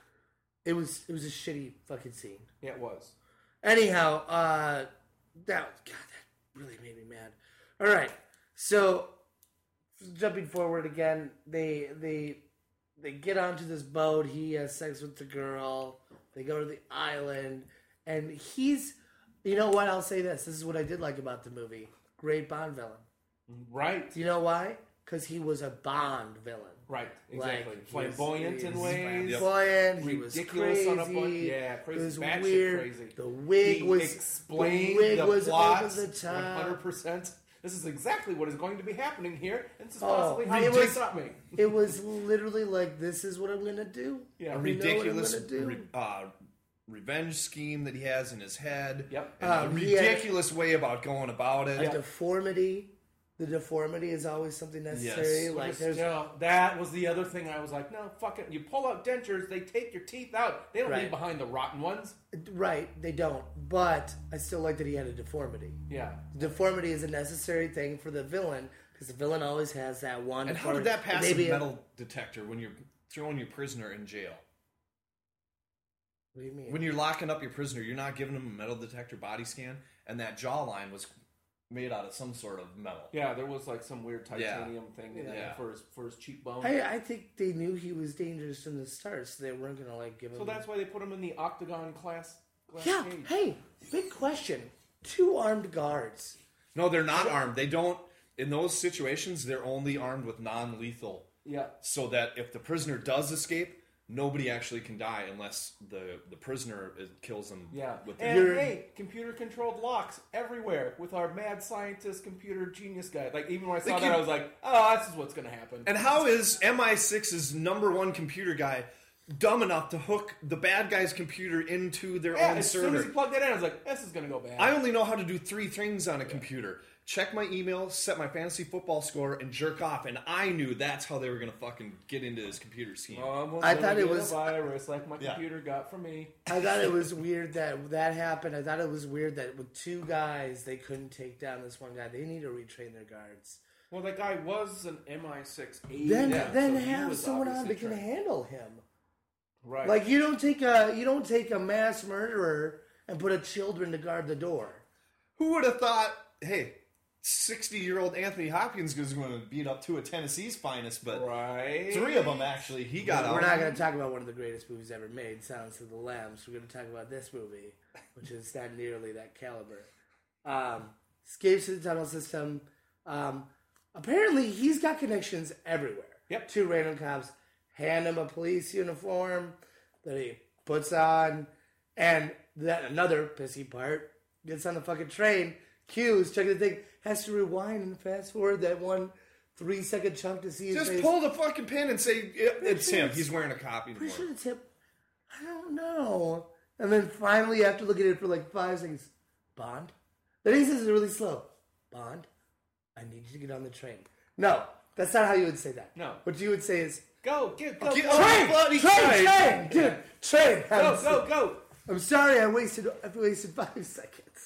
It was it was a shitty fucking scene.
Yeah, it was.
Anyhow, uh, that God, that really made me mad. All right, so jumping forward again, they they they get onto this boat. He has sex with the girl. They go to the island, and he's, you know what? I'll say this. This is what I did like about the movie. Great Bond villain.
Right.
Do you know why? Because he was a Bond villain.
Right, exactly.
Like,
Flamboyant
he
in
was
ways.
Flamboyant. He was
Ridiculous
crazy.
on a point. Yeah, crazy.
It was
batshit
weird.
crazy.
The wig
he
was
explained
the wig
the
was
plot
over the top.
one hundred percent. This is exactly what is going to be happening here, and this is
Oh,
possibly how
it
it
was-
takes up me.
It was literally like, this is what I'm gonna do.
Yeah.
A
You know what I'm
ridiculous
gonna do.
re- uh, revenge scheme that he has in his head.
Yep.
And
Um,
a
he had-
ridiculous way about going about it.
A deformity. The deformity is always something necessary.
Yes.
Like
Just,
there's
you know, that was the other thing I was like, no, fuck it. You pull out dentures, they take your teeth out. They don't
Right.
leave behind the rotten ones.
right, they don't. But I still like that he had a deformity.
Yeah.
Deformity is a necessary thing for the villain because the villain always has that one.
And how did
deformity.
that pass
Maybe
a
a-
metal detector when you're throwing your prisoner in jail?
What do you mean?
When you're locking up your prisoner, you're not giving him a metal detector body scan, and that jawline was made out of some sort of metal.
Yeah, there was like some weird titanium thing in
Yeah.
there for his for his cheekbone.
I, I think they knew he was dangerous from the start, so they weren't gonna like give him.
so that's why they put him in the octagon class. glass
yeah.
cage.
Hey, big question. Two armed guards.
No, they're not armed. They don't. In those situations, they're only armed with non-lethal,
Yeah.
so that if the prisoner does escape, nobody actually can die unless the the prisoner is, kills them.
Yeah.
With the,
And
You're-
hey, computer controlled locks everywhere with our mad scientist computer genius guy. Like even when I saw
They
that,
can-
I was like, oh, this is what's gonna happen.
and how is M I six's number one computer guy dumb enough to hook the bad guy's computer into their
yeah,
own
as soon as
server?
he plugged that in, I was like, this is gonna go bad.
I only know how to do three things on a computer. Check my email, set my fantasy football score, and jerk off. And I knew that's how they were going to fucking get into his computer scheme.
Almost
I
gonna
thought it
get a
was-
virus like my
Yeah.
computer got from me.
I thought it was weird that that happened. I thought it was weird that with two guys they couldn't take down this one guy. They need to retrain their guards.
Well, that guy was an M I six agent.
Then
yeah,
then
so he
have
was
someone on that
obviously
can
trained.
handle him.
Right.
Like you don't take a you don't take a mass murderer and put a children to guard the door.
Who would have thought, hey, sixty-year-old Anthony Hopkins is going to beat up two of Tennessee's finest, but
right.
three of them, actually, he got out.
We're not going to talk about one of the greatest movies ever made, Silence of the Lambs. We're going to talk about this movie, which is not nearly that caliber. Um, escapes to the tunnel system. Um, apparently, he's got connections everywhere.
Yep.
Two random cops hand him a police uniform that he puts on, and then another pissy part gets on the fucking train. Cues, checking the thing, has to rewind and fast forward that one three second chunk to see his
Just
face.
pull the fucking pin and say, "Yep, it's
sure
him.
it's-
He's wearing a copy.
Pretty sure it's him. I don't know. And then finally, after looking at it for like five seconds, Bond? Then he says it really slow. Bond, I need you to get on the train. No, that's not how you would say that.
No.
What you would say is,
Go, get, go,
Get
go,
on
train,
the bloody
train,
train.
train, dude, train.
go,
I'm,
go, go.
I'm sorry I wasted, I wasted five seconds.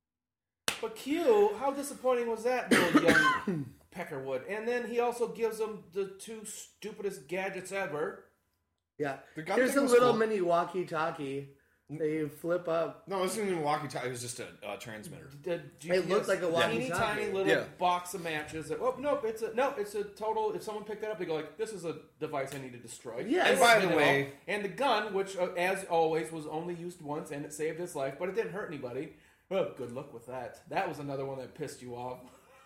But Q, how disappointing was that little young Peckerwood? And then he also gives them the two stupidest gadgets ever.
Yeah.
The gun
Here's
thing
a
was
little
cool.
mini walkie-talkie that you flip up.
No, it wasn't even a walkie-talkie. It was just a uh, transmitter.
The
It looked like a
teeny
walkie-talkie.
tiny little
Yeah.
box of matches. That, oh nope, it's a no, it's a total. If someone picked that up, they go like, "This is a device I need to destroy."
Yes.
And by the
You know,
way-
and the gun, which uh, as always was only used once, and it saved his life, but it didn't hurt anybody. Oh, good luck with that. That was another one that pissed you off.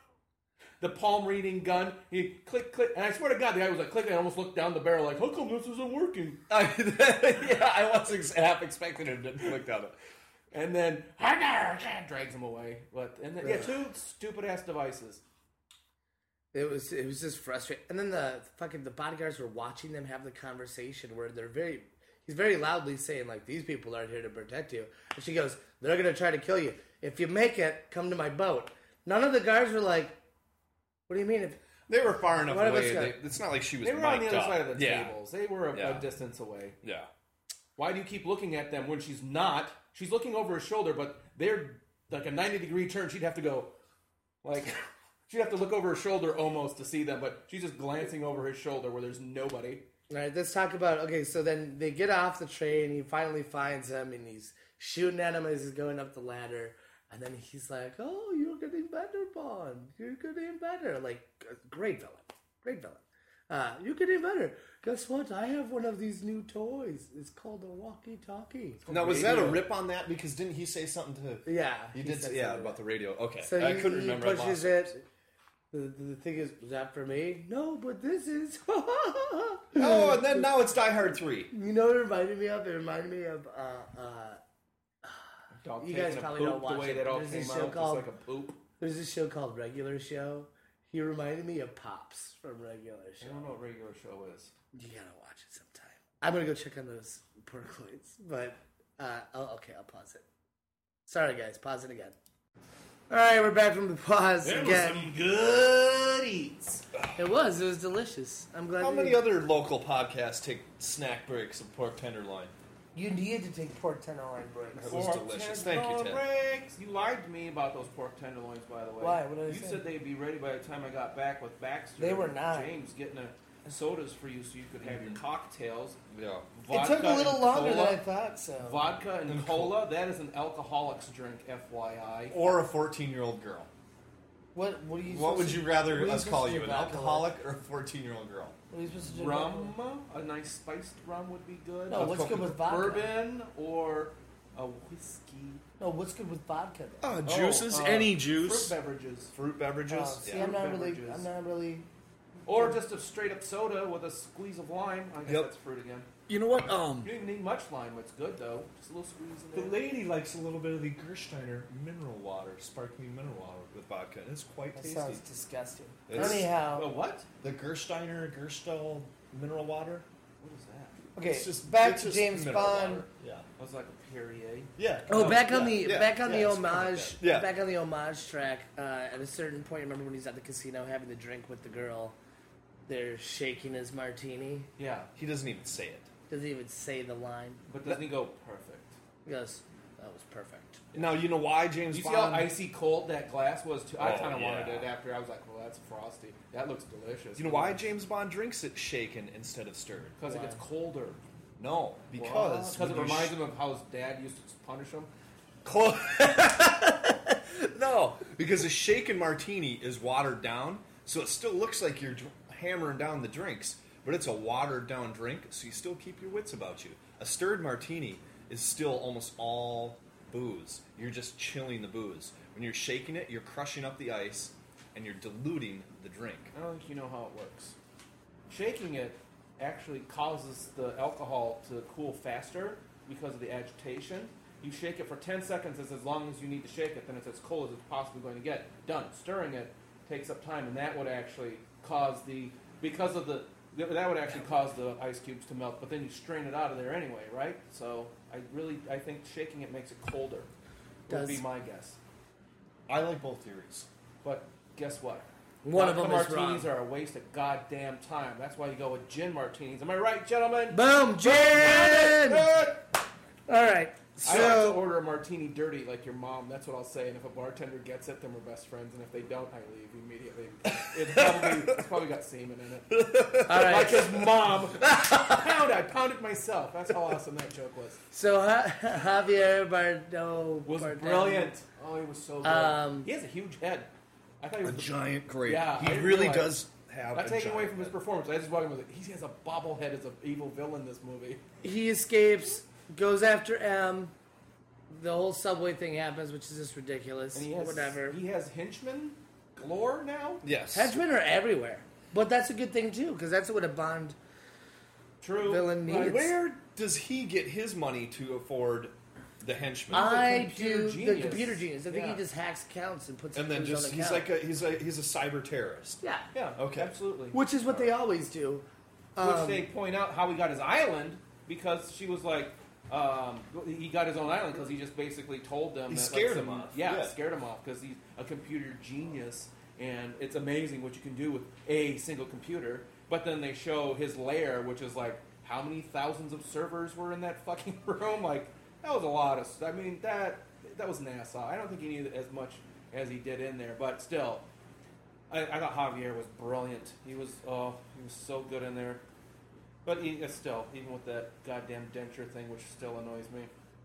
The palm reading gun, he click, click, and I swear to God, the guy was like clicking. I almost looked down the barrel, like, "How come this isn't working?"
yeah, I was ex- half expecting him to click on it.
And then drags him away. But and then, yeah, two stupid ass devices.
It was it was just frustrating. And then the fucking the bodyguards were watching them have the conversation where they're very he's very loudly saying like these people aren't here to protect you. And she goes, they're gonna try to kill you. If you make it, come to my boat. None of the guards were like, what do you mean? If
They were far enough
What if
away.
it's
They,
got-
it's not like she was.
They were on the
mic'd
other
up.
side of the
yeah.
tables. They were a,
Yeah.
a distance away.
Yeah.
Why do you keep looking at them when she's not? She's looking over her shoulder, but they're like a ninety degree turn. She'd have to go, like, she'd have to look over her shoulder almost to see them, but she's just glancing over his shoulder where there's nobody.
All right, let's talk about. Okay, so then they get off the train. He finally finds him, and he's shooting at him as he's going up the ladder. And then he's like, "Oh, you're getting better, Bond. You're getting better." Like, great villain, great villain. Uh, you're getting better. Guess what? I have one of these new toys. It's called a walkie-talkie.
Now, was that a rip on that? Because didn't he say something to?
Yeah,
He did.
said
Say, yeah,
something
about the radio. Okay,
So
I
he,
couldn't
he
remember. I
pushes
lost
it. The, the thing is, was that for me? No, but this is.
Oh, and then now it's Die Hard three.
You know what it reminded me of? It reminded me of. Uh, uh,
Dog
You
taking
guys
a
probably
poop,
don't watch
the way
it.
that all
There's
came
this
out,
show
just
called-
like a poop.
There's this show called Regular Show. He reminded me of Pops from Regular
I
Show.
don't know what regular show is.
You gotta watch it sometime. I'm gonna go check on those Porkloids, but uh, oh, okay, I'll pause it. Sorry, guys, pause it again. All right, we're back from the pause again.
good eats.
It was, it was delicious. I'm glad.
How
that
many
you,
other local podcasts take snack breaks of pork tenderloin?
you needed to take pork tenderloin breaks?
It was delicious. Thank you, Ted.
Breaks. You lied to me about those pork tenderloins, by the way.
Why? What did I
You
say?
said they'd be ready by the time I got back with Baxter.
They were
and
not.
James getting a sodas for you so you could have your cocktails.
Yeah.
It
Vodka
took a little
and
longer
cola.
than I thought. So
Vodka and cola, that is an alcoholic's drink, F Y I.
Or a fourteen-year-old girl.
what? What are you?
What would
supposed
you
to-
rather
what are
us
supposed
call
to
you,
do
an
with
alcoholic or a fourteen-year-old girl?
What are you supposed to do? with alcohol?
Rum, a nice spiced rum would be good.
No,
A
what's good with vodka?
Bourbon or a whiskey.
No, what's good with vodka? Then?
Uh,
Oh,
juices,
uh,
any
Fruit
juice.
beverages.
Fruit beverages.
Oh, see,
yeah.
I'm not really.
beverages.
I'm not really.
Or just a straight up soda with a squeeze of lime. I guess
Yep.
that's fruit again.
You know what? Um,
You don't even need much lime. It's good though. Just a little squeeze in
The
there.
lady likes a little bit of the Gersteiner mineral water, sparkling mineral water with vodka. It's quite
That
tasty.
sounds disgusting.
It's-
Anyhow,
Well, what?
The Gersteiner Gerstel mineral water.
What is that?
okay.
It's just-
back
it's
to
just
James
mineral
Bond.
water. Yeah.
That was like a Perrier.
Yeah.
Oh, back on
yeah,
the
yeah,
back on
yeah,
the
it's kind of like
homage.
that.
Yeah.
Back on the homage track. Uh, at a certain point, remember when he's at the casino having the drink with the girl? They're shaking his martini.
Yeah,
he doesn't even say it.
Doesn't even say the line.
but doesn't he go perfect?
He goes, "That was perfect."
Now you know why James
You see
Bond.
how icy cold that glass was too? I
Oh,
kind of wanted
yeah.
it after. I was like, well, that's frosty. That looks delicious.
you know why James Bond drinks it shaken instead of stirred?
Because it
Why?
gets colder.
No, because
Because it
when you
reminds
sh-
him of how his dad used to punish him.
Clo- no, because a shaken martini is watered down, so it still looks like you're dr- hammering down the drinks, but it's a watered down drink, so you still keep your wits about you. A stirred martini is still almost all booze. You're just chilling the booze. When you're shaking it, you're crushing up the ice, and you're diluting the drink.
I don't think you know how it works. Shaking it actually causes the alcohol to cool faster because of the agitation. You shake it for ten seconds, it's as long as you need to shake it, then it's as cold as it's possibly going to get. Done. Stirring it takes up time, and that would actually cause the, because of the, that would actually cause the ice cubes to melt, but then you strain it out of there anyway, right? So I really, I think shaking it makes it colder, would
Does-
be my guess.
I like both theories.
But guess what?
One of
Vodka
them is
martinis
wrong.
are a waste of goddamn time. That's why you go with gin martinis. Am I right, gentlemen?
Boom, gin.
Good.
All right.
I like to
So
order a martini dirty like your mom. That's what I'll say. And if a bartender gets it, then we're best friends. And if they don't, I leave immediately. It's probably, it's probably got semen in it.
all right.
Like his mom. Pound. I pounded myself. That's how awesome that joke was.
So Ja- Javier Bardot
Was
Bardem,
brilliant. Oh, he was so good.
Um,
he has a huge head. I thought he was
A
the-
giant grape.
Yeah,
he
I
really
realize-
does have
Not
a
taking away
giant
from his
head.
performance. I just walked him with it. He has a bobblehead as an evil villain in this movie.
He escapes, goes after M. The whole subway thing happens, which is just ridiculous.
And he has
Whatever.
He has henchmen galore now.
Yes.
Henchmen are everywhere, but that's a good thing too, because that's what a Bond
True.
villain needs.
Where does he get his money to afford the henchman.
I
computer
do
genius.
the computer genius. I think
Yeah.
he just hacks accounts and puts
and
it
then
in his
just
own
he's
account.
like a he's a he's a cyber terrorist.
yeah,
Yeah,
Okay.
absolutely.
which is what they always do.
Which
Um,
they point out how he got his island because she was like, um, he got his own island because he just basically told them
He
that,
scared
like,
him off.
Yeah,
Yeah.
scared him off because he's a computer genius and it's amazing what you can do with a single computer. But then they show his lair, which is like how many thousands of servers were in that fucking room? Like that was a lot of. I mean that that was NASA. I don't think he needed as much as he did in there, but still. I, I thought Javier was brilliant. He was, oh, he was so good in there. But he, uh, still, even with that goddamn denture thing, which still annoys me.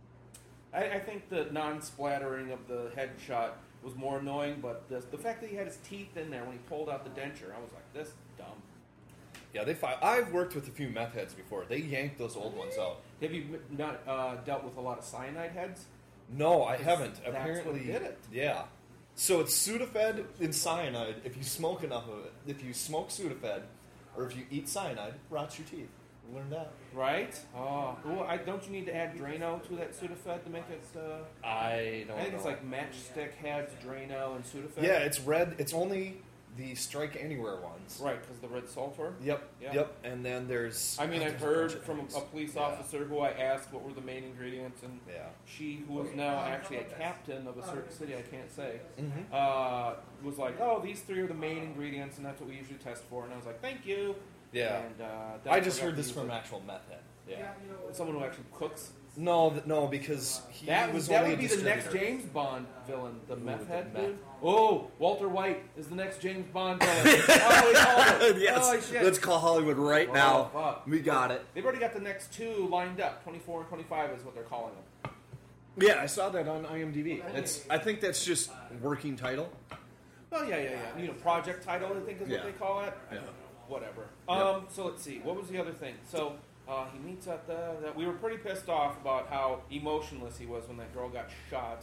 I, I think the non-splattering of the headshot was more annoying, but the, the fact that he had his teeth in there when he pulled out the denture, I was like, this is dumb.
Yeah, they fi- I've worked with a few meth heads before. They yanked those old ones out.
Have you m- not uh, dealt with a lot of cyanide heads?
No, I haven't.
That's what
Apparently,
did it.
Yeah. So it's Sudafed and cyanide. If you smoke enough of it, if you smoke Sudafed, or if you eat cyanide, it rots your teeth. Learn that.
Right? Oh, well, I, don't you need to add Drano to that Sudafed to make it? Uh,
I don't
I think
know.
it's like Matchstick heads, Drano, and Sudafed.
Yeah, it's red. It's only the Strike Anywhere ones.
Right, because the red sulfur.
Yep.
Yeah.
Yep. And then there's.
I mean,
oh,
I've
there's a
heard
bunch of
from
things.
a police
Yeah.
officer who I asked what were the main ingredients, and
Yeah.
she, who is now actually a captain of a certain city, I can't say,
Mhm.
uh, was like, "Oh, these three are the main ingredients, and that's what we usually test for." And I was like, "Thank you."
Yeah.
And uh, then
I just
forgot
heard
to
this
use
from
it.
actual meth head. Yeah.
Someone who actually cooks.
No, th- no, because he
That
was
that
only
would
a
be the next
distributor.
James Bond villain, the meth
the
head
meth.
dude. Oh, Walter White is the next James Bond villain. oh, he called it.
yes.
Holy shit.
Let's call Hollywood right
Oh,
now.
fuck.
We got it.
They've already got the next two lined up. twenty-four and twenty-five is what they're calling them.
Yeah, I saw that on IMDb. It's. I think that's just working title.
Oh yeah, yeah, yeah. You know, project title, I think is
Yeah.
what they call it.
Yeah.
Whatever. Um. So let's see. What was the other thing? So uh, he meets at the. That we were pretty pissed off about how emotionless he was when that girl got shot.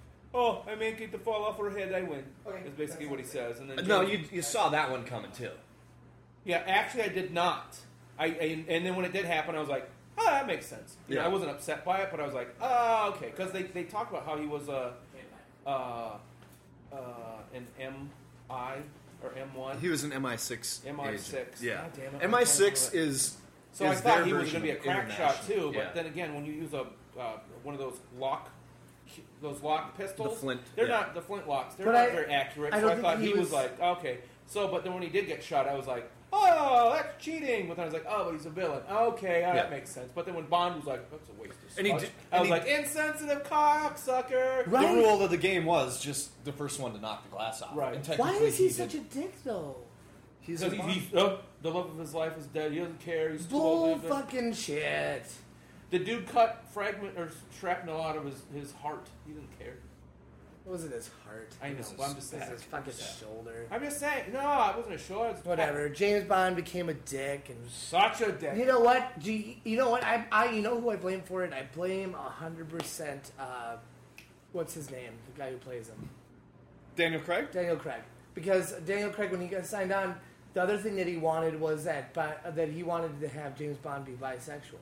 Oh, I make it to fall off her head. I win.
Okay.
Is basically what he says. And then
No,
James-
you you saw that one coming too.
Yeah, actually, I did not. I, I and then when it did happen, I was like, oh, that makes sense. You know,
Yeah.
I wasn't upset by it, but I was like, oh, okay, because they, they talked about how he was a uh, uh, an M I or M one.
He was an M I six.
M I
agent.
six.
Yeah.
God damn it,
M I
I
six
can't do it.
is.
So I
is
thought
their
he was
version
going to be a
of
crack shot
international.
too, but
Yeah.
then again, when you use a uh, one of those lock those lock pistols,
The flint,
they're
yeah.
not the flint locks. They're
But
not
I-
very accurate.
I
So
don't
I
think
thought
he
he was,
was-
like, okay. So, but then when he did get shot, I was like, oh, that's cheating. But then I was like, oh, but he's a villain. Okay, yeah, that
Yeah.
makes sense. But then when Bond was like, that's a waste of
And he
sludge,
did-
I
and
was
he
like, insensitive cocksucker.
Right.
The rule of the game was just the first one to knock the glass off.
Right.
And
Why
technically
is he
did-
such a dick though?
He's a
Because
Bond.
he's, oh, the love of his life is dead. He doesn't care. He's too
Bull
old.
fucking shit.
The dude cut fragment or shrapnel out of his, his heart. He didn't care.
It wasn't his heart.
I know.
was
But I'm
his-
just
It
saying.
was his fucking shoulder.
I'm just saying. No, I wasn't a show. It's
Whatever. James Bond became a dick, and
Such a dick.
you know what? Do you, you know what? I, I, you know who I blame for it? I blame a hundred percent. Uh, what's his name? The guy who plays him,
Daniel Craig?
Daniel Craig. Because Daniel Craig, when he got signed on, the other thing that he wanted was that, but that he wanted to have James Bond be bisexual.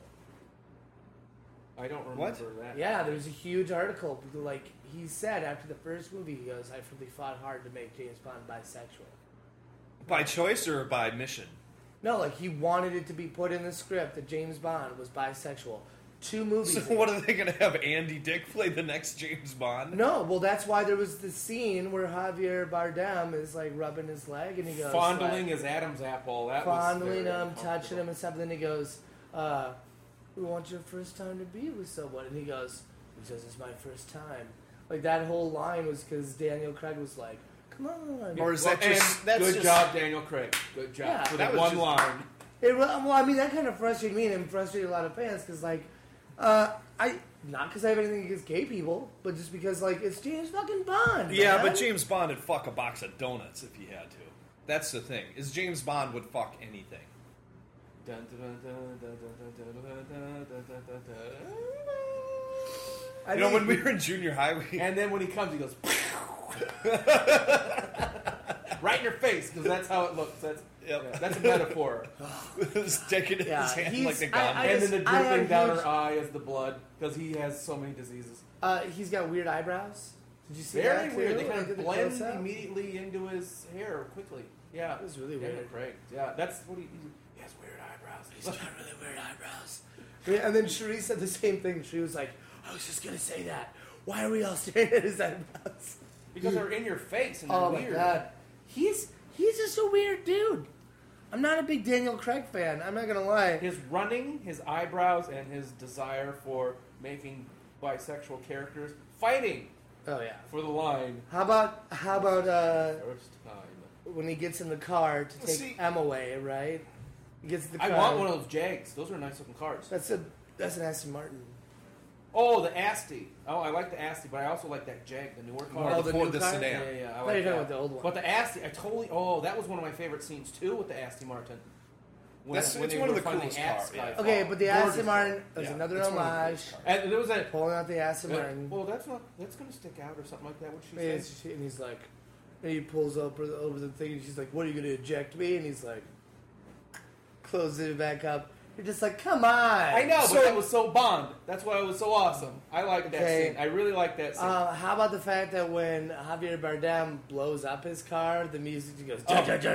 I don't remember
What?
that.
Yeah, there's a huge article. Like he said after the first movie, he goes, "I really fought hard to make James Bond bisexual."
By choice or by mission?
No, like he wanted it to be put in the script that James Bond was bisexual. Two movies.
So what are they going to have Andy Dick play the next James Bond?
No, well, that's why there was the scene where Javier Bardem is like rubbing his leg, and he goes
Fondling
like,
his Adam's apple. That
fondling
was very
him, touching him, and stuff. And then he goes, uh, "We want your first time to be with someone," and he goes, "He says it's my first time." Like that whole line was because Daniel Craig was like, "Come on."
Or is
Well,
that just...
and
That's
good
just,
job, Daniel Craig. Good job
Yeah.
for
That
that
was
one
just-
line.
It, well, I mean, that kind of frustrated me and frustrated a lot of fans because, like, uh, I not because I have anything against gay people, but just because, like, it's James fucking Bond.
Yeah,
man.
but James Bond would fuck a box of donuts if he had to. That's the thing. Is James Bond would fuck anything.
Dun, dun, dun, dun, dun, dun, dun, dun, dun, dun, dun, dun, dun.
I
You know,
think-
when we were in junior high, we...
And then when he comes, he goes. right in your face, because that's how it looks. That's
Yep.
yeah, that's a metaphor.
Sticking in
Yeah,
his hand
he's-
like a gun.
I- I
and
just-
then the
I
dripping
have
down
huge-
her eye is the blood, because he has so many diseases.
Uh, he's got weird eyebrows. Did you see
Very
that?
weird.
too?
They kind
Like,
of
the
blend
close-up?
immediately into his hair quickly. Yeah,
It was really
Daniel
weird.
Craig. Yeah, that's what he, he has weird eyebrows.
He's got really weird eyebrows. Yeah, and then Cherie said the same thing. She was like, I was just gonna say that. Why are we all staring at his eyebrows?
Because they're in your face and they're
Oh
weird.
my god. He's he's just a weird dude. I'm not a big Daniel Craig fan. I'm not gonna lie.
His running, his eyebrows, and his desire for making bisexual characters fighting
Oh yeah.
for the line.
How about how about uh,
First time.
when he gets in the car to take
See-
Em away, right? He gets in the
I
car.
want one of those Jags. Those are nice looking cars.
That's a that's an Aston Martin.
Oh, the Asti. Oh, I like the Asti, but I also like that Jag, the newer car.
Oh,
Oh,
the
the
Ford,
new
the
car?
sedan.
Yeah, yeah, yeah. I
thought
like
you were talking
that.
about the old one.
But the Asti, I totally. Oh, that was one of my favorite scenes too with the Asti Martin. When,
That's-
when
it's
they
one of
were
the
finally
coolest
at
cars, yeah.
Skyfall.
Okay, but the
Gorgeous
Aston
car.
Martin was
Yeah,
another
it's one of the
homage.
coolest
And there was a.
Pulling out the Aston
Uh,
Martin.
well, that's not. That's gonna stick out or something like that. What she
And
says.
she- and he's like, and he pulls over the, over the thing, and she's like, "What are you going to eject me?" And he's like, closes it back up. You're just like, "Come on!"
I know,
So,
but that was so Bond. That's why it was so awesome. I like that
Okay.
scene. I really like that scene.
Uh, how about the fact that when Javier Bardem blows up his car, the music just goes, ja, ja, ja,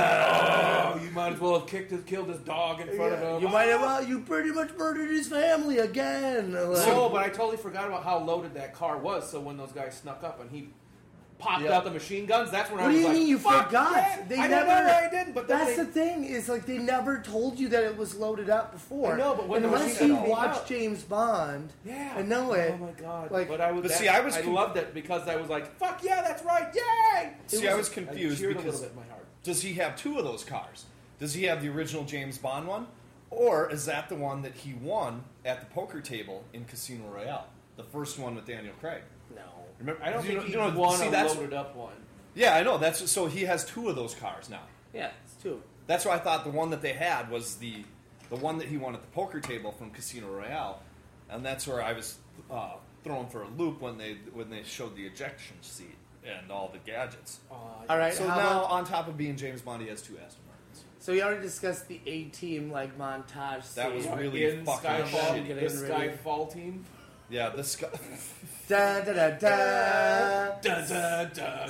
ja.
oh, you might as well have kicked his, killed his dog in front
Yeah,
of him.
you might have, well, you pretty much murdered his family again. Like,
No, but I totally forgot about how loaded that car was. So when those guys snuck up and he popped
Yeah.
out the machine guns, that's when I
what do
was
you
like,
mean you
"Fuck
forgot?
yeah!"
They
I
never.
don't know why I didn't, but then
that's
they,
the thing is like they never told you that it was loaded up before.
I know, but when the
unless
machine
you
gun came
watched
out-
James Bond,
yeah,
and know it.
Oh my god!
Like,
but I was.
But
that-
see, I was
I
con-
loved it because I was like, "Fuck yeah, that's right, yay!"
See, I was confused
I cheered
because-
a little bit in my heart.
Does he have two of those cars? Does he have the original James Bond one? Or is that the one that he won at the poker table in Casino Royale? The first one with Daniel Craig.
No.
Remember?
I don't
you
think
know-
he
you know,
won
see,
a
that's-
loaded up one.
Yeah, I know. That's so he has two of those cars now.
Yeah, it's two.
That's why I thought the one that they had was the the one that he won at the poker table from Casino Royale, and that's where I was uh, thrown for a loop when they when they showed the ejection seat and all the gadgets.
All right.
So
how
now,
about-
on top of being James Bond, he has two Aston Martins.
so we already discussed the A Team like montage.
That was
scene.
really
in
fucking
Skyfall,
shitty.
the
Getting ready.
Skyfall team.
Yeah, this guy.
Da da da da.
Da, da, da,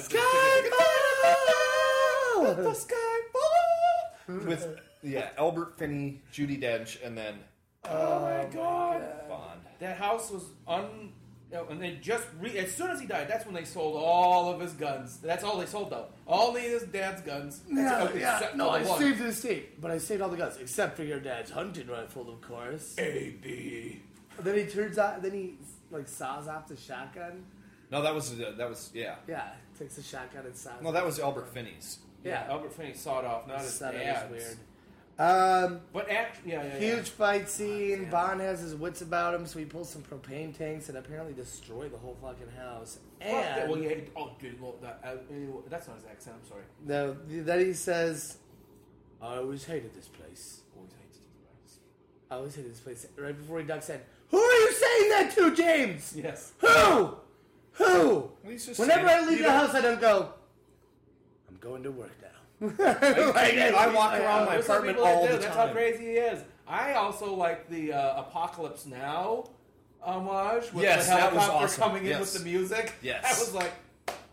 Skyfall.
with yeah Albert Finney, Judi Dench, and then
Oh my god!
Bond.
That house was un. You know, and they just re- as soon as he died, that's when they sold all of his guns. That's all they sold though. All his dad's guns. That's
Yeah,
it,
yeah.
except
No,
for
I
the one.
saved the estate, but I saved all the guns except for your dad's hunting rifle, of course.
A B.
Then he turns out. Then he like saws off the shotgun.
No, that was uh, that was yeah.
Yeah, takes the shotgun and saws.
No, that was Albert Finney's.
Yeah,
Yeah.
Albert Finney sawed off, not his
That
dad's.
was weird. Um,
But actually, yeah, yeah,
huge
yeah.
fight scene.
yeah.
Bond has his wits about him, so he pulls some propane tanks and apparently destroy the whole fucking house.
Fuck that.
And
Well, yeah. he- Oh, dude, well, that, uh, anyway, that's not his accent. I'm sorry.
no, then he says, "I always hated this place.
Always hates this place.
I always hated this place." Right before he ducks in, who are you saying that to, James?
Yes.
Who? Who?
He's just
Whenever
saying-
I leave
you
the
don't-
house, I don't go. I'm going to work now.
I walk around my
There's some
apartment
people that
all
do.
the
That's how
time.
crazy he is. I also like the uh, Apocalypse Now homage with
Yes,
the
that was
helicopter
awesome.
coming in
Yes.
with the music.
Yes.
I was like,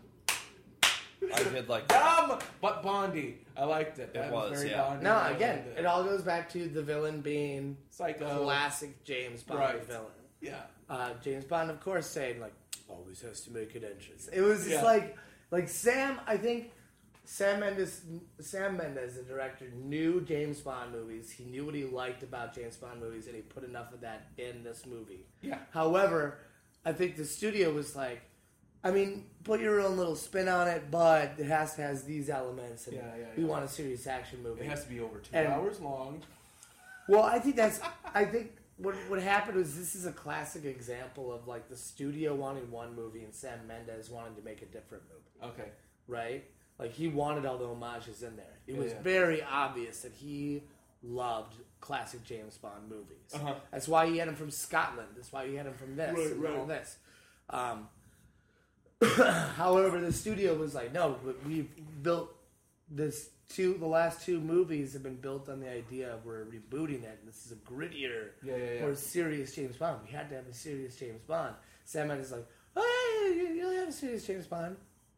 I did like
dumb, but Bondy. I liked it. That
was,
very
yeah.
Bondy.
No,
I
again,
liked
it all goes back to the villain being
Psycho.
classic James Bond
Right.
villain.
Yeah.
Uh, James Bond, of course, saying like always has to make an entrance. It was just
Yeah.
like like Sam. I think Sam Mendes, Sam Mendes, the director, knew James Bond movies. He knew what he liked about James Bond movies, and he put enough of that in this movie.
Yeah.
However, I think the studio was like, I mean, put your own little spin on it, but it has to has these elements, and
Yeah, yeah,
we
yeah.
want a serious action movie.
It has to be over two
And-
hours long.
Well, I think that's. I think what what happened was this is a classic example of like the studio wanting one movie and Sam Mendes wanting to make a different movie,
Okay.
right? Like he wanted all the homages in there. It was
yeah.
very obvious that he loved classic James Bond movies.
Uh-huh.
That's why he had him from Scotland. That's why he had him from this
Right,
and
right.
all this. Um, however, the studio was like, no, but we've built this two the last two movies have been built on the idea of we're rebooting it. And this is a grittier,
Yeah, yeah, yeah.
more serious James Bond. We had to have a serious James Bond. Sam Mendes is like, oh yeah, you, you'll have a serious James Bond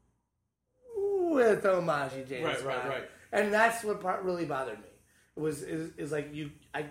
with homage James
Right, right,
Bond.
right.
And that's what part really bothered me. It was is, is like you I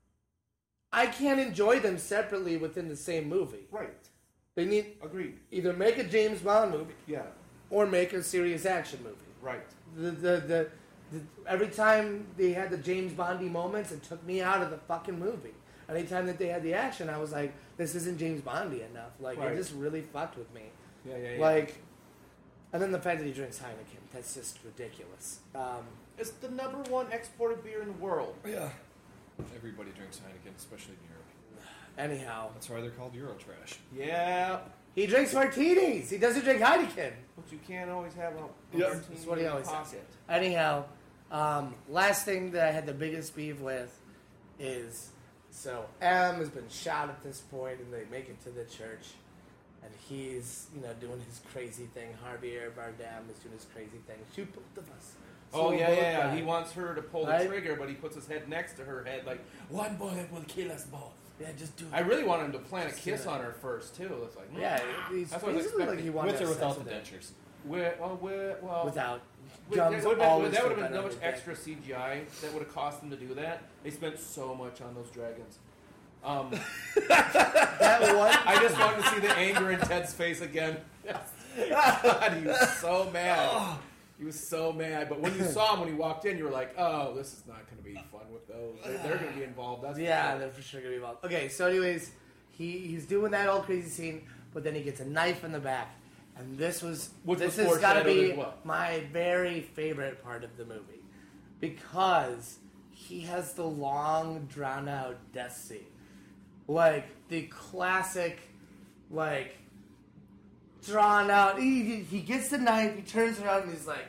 I can't enjoy them separately within the same movie.
Right.
They need
Agreed.
either make a James Bond movie
Yeah.
or make a serious action movie.
Right.
The, the, the, the, every time they had the James Bondy moments, it took me out of the fucking movie. Anytime that they had the action, I was like, this isn't James Bondy enough. Like,
Right.
it just really fucked with me.
Yeah, yeah, yeah.
Like, and then the fact that he drinks Heineken, that's just ridiculous. Um,
It's the number one exported beer in the world.
Yeah. Everybody drinks Heineken, especially in Europe.
anyhow,
That's why they're called Eurotrash.
Yeah.
he drinks martinis. He doesn't drink Heineken.
But you can't always have a, a
Yep.
martini
That's what he
in your
always says.
pocket.
Anyhow, um, last thing that I had the biggest beef with is so M has been shot at this point, and they make it to the church, and he's you know doing his crazy thing. Javier Bardem is doing his crazy thing. Shoot both of us.
Oh,
So
yeah,
both
yeah, yeah.
die.
He wants her to pull the
Right?
trigger, but he puts his head next to her head like, one bullet will kill us both.
Yeah, just do it.
I really want him to plant a
Just
kiss
do it.
on her first, too. It's like, mm.
yeah, he's
That's what I was
basically like
expecting.
he wanted
With
to
or
have
without
sex
the
with her.
dentures?
With, oh, with, well,
Without.
with-
Gums
that would have
always
been, that would
fit
have been
better
no much
on the
extra C G I that would have cost them to do that. They spent so much on those dragons. Um,
That one.
I just wanted to see the anger in Ted's face again. God, he was so mad. He was so mad. But when you saw him when he walked in, you were like, "Oh, this is not going to be fun with those. They're, they're going to be involved." That's for
Yeah,
sure.
they're for sure gonna be involved. Okay, so anyways, he he's doing that whole crazy scene, but then he gets a knife in the back, and this was
Which
this
was
has got to
foreshadowed
be
as well.
my very favorite part of the movie because he has the long, drawn out death scene, like the classic, like drawn out. He he- he gets the knife, he turns around, and he's like.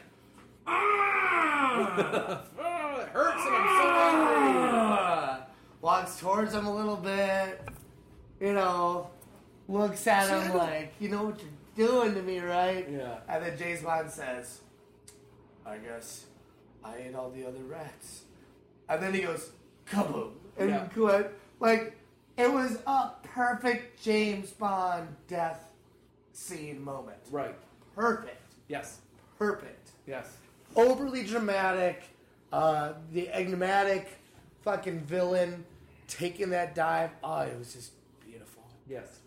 "Ah!"
Oh, it hurts, and I'm so angry.
Uh, walks towards him a little bit, you know, looks at him like, you know what you're doing to me, right?
Yeah.
And then James Bond says, I guess I ate all the other rats. And then he goes, kaboom. And
Yeah.
quit. Like, it was a perfect James Bond death scene moment.
Right.
Perfect.
Yes.
Perfect.
Yes.
Overly dramatic, uh, the enigmatic fucking villain taking that dive. Oh, it was just beautiful.
Yes.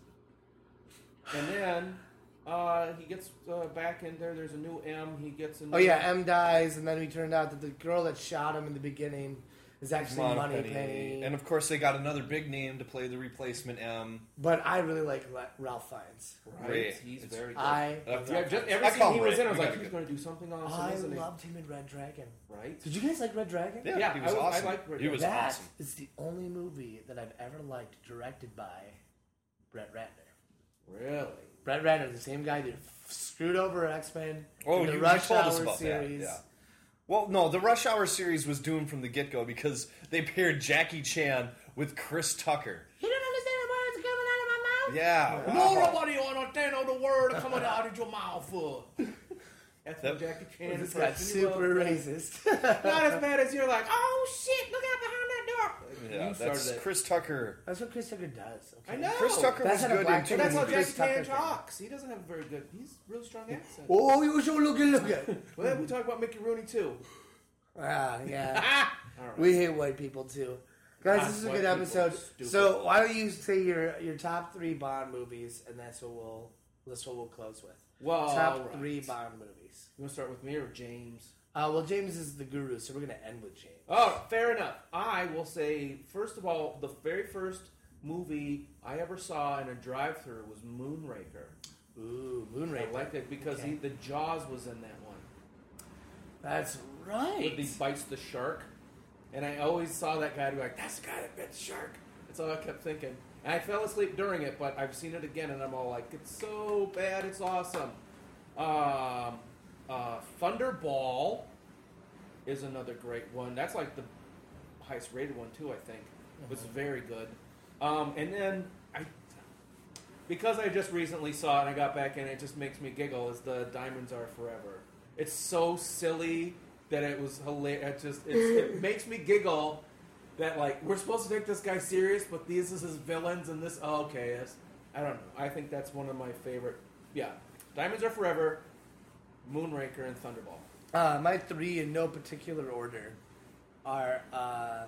And then uh, he gets uh, back in there. There's a new M. He gets a new
Oh yeah, M dies, and then we turned out that the girl that shot him in the beginning is actually Money Penny.
And of course, they got another big name to play the replacement M.
But I really like La- Ralph Fiennes.
Right.
Ray.
He's
It's-
very good.
I
Uh,
love
yeah,
Ralph
just
Fiennes.
every
I call
scene he
him
was
Ray.
in, I was
We
like,
gotta
he's
get-
going to do something awesome,
I
isn't he?
loved him in Red Dragon.
Right?
Did you guys like Red Dragon?
Yeah,
Yeah,
he was
I was- I
awesome.
liked Red
he was
That
awesome.
is the only movie that I've ever liked directed by Brett Ratner.
Really?
Brett Ratner, the same guy that screwed over X-Men
Oh,
in the
you, you
Rush
told us
Hour
about
series.
that. Yeah. Well, no, the Rush Hour series was doomed from the get-go because they paired Jackie Chan with Chris Tucker.
You don't understand the words coming out of my mouth?
Yeah.
No,
wow.
nobody understand all the word coming out of your mouth. uh. That's
That-
what Jackie Chan
This got
impression you
super
love.
racist.
Not as bad as you're like, oh shit, look out behind that door.
Yeah,
You started
that's
it.
Chris Tucker.
That's what Chris Tucker does. Okay?
I know.
Chris Tucker
That's
was
not a
good
black
in
kid,
two
But that's how
Chris
movies.
Jackie
Tucker
Chan
thing.
talks. He doesn't have a very good. He's a really strong accent.
Oh, you so looking, looking.
Well, we talk about Mickey Rooney too.
Ah, yeah.
Ah! All right.
We hate white people too. Guys,
Ah,
this is a
white
good
people
episode.
are stupid.
So why don't you say your your top three Bond movies, and that's what we'll that's what we'll close with.
Well,
top
all right.
three Bond movies.
You want to start with me or James?
Uh, well, James is the guru, so we're gonna end with James.
Oh, fair enough. I will say, first of all, the very first movie I ever saw in a drive-thru was Moonraker.
Ooh,
I
Moonraker.
liked it because
Okay.
he, the Jaws was in that one.
That's
When
right.
he bites the shark. And I always saw that guy be like, that's the guy that bit the shark. That's all I kept thinking. And I fell asleep during it, but I've seen it again, and I'm all like, it's so bad, it's awesome. Um, uh, Thunderball is another great one. That's like the highest rated one, too, I think. It was very good. Um, and then, I, because I just recently saw it and I got back in, it just makes me giggle, is the Diamonds Are Forever. It's so silly, that it was hilarious. It just it's, it makes me giggle that like we're supposed to take this guy serious, but these is his villains and this. Oh, okay, yes. I don't know. I think that's one of my favorite. Yeah, Diamonds Are Forever, Moonraker, and Thunderball.
Uh, my three in no particular order are uh,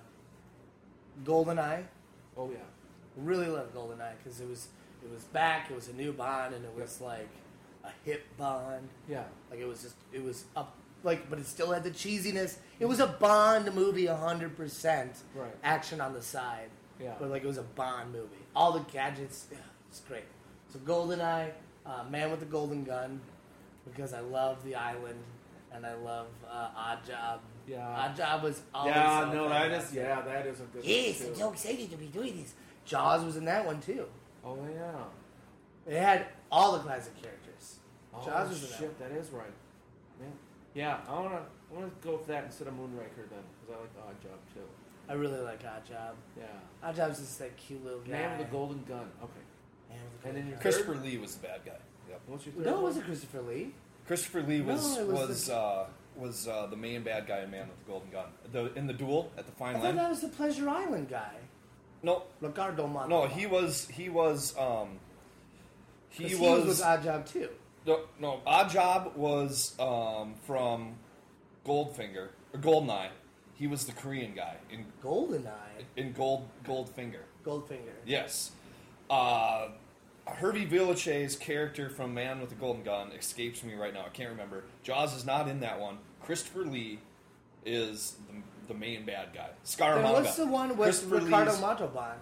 GoldenEye.
Oh yeah.
Really love GoldenEye because it was it was back. It was a new Bond, and it was like a hip Bond.
Yeah.
Like it was just it was up like, but it still had the cheesiness. It was a Bond movie, a hundred percent.
Right.
Action on the side.
Yeah.
But like it was a Bond movie. All the gadgets. Yeah, it's great. So GoldenEye, uh, Man with the Golden Gun, because I love the island and I love uh, Odd Job.
Yeah.
Odd Job was always
Yeah,
so
no, that
fantastic.
is yeah, that is a good
Yes,
one
I'm
too.
so excited to be doing this. Jaws was in that one too.
Oh yeah.
It had all the classic characters.
Oh
Jaws was in that
shit,
one.
that is right. Yeah. Yeah, I wanna I wanna go with that instead of Moonraker then, because I like Odd Job too.
I really like Odd Job.
Yeah.
Odd Job's just that cute little guy.
Man with the Golden Gun. Okay.
Man with the
And then
golden
your
gun.
Christopher Lee was the bad guy. Yep.
What's your third
No, it
one?
wasn't Christopher Lee.
Christopher Lee
No,
was
it was
was
the-
uh, was uh, the main bad guy in Man with the Golden Gun. The in the duel at the
I
Fine
thought
Line.
that was the Pleasure Island guy.
No,
Ricardo Montalban.
no, he was he was um, he
'Cause
was,
he was with Odd Job too.
no, no Odd Job was um, from Goldfinger or Goldeneye. He was the Korean guy in
GoldenEye.
in Gold Goldfinger.
Goldfinger.
Yes. Uh, Hervé Villechaize's character from Man with the Golden Gun escapes me right now. I can't remember. Jaws is not in that one. Christopher Lee is the, the main bad guy. Scaramanga.
Then what's the one with
Christopher
Ricardo
Lee's-
Montalban?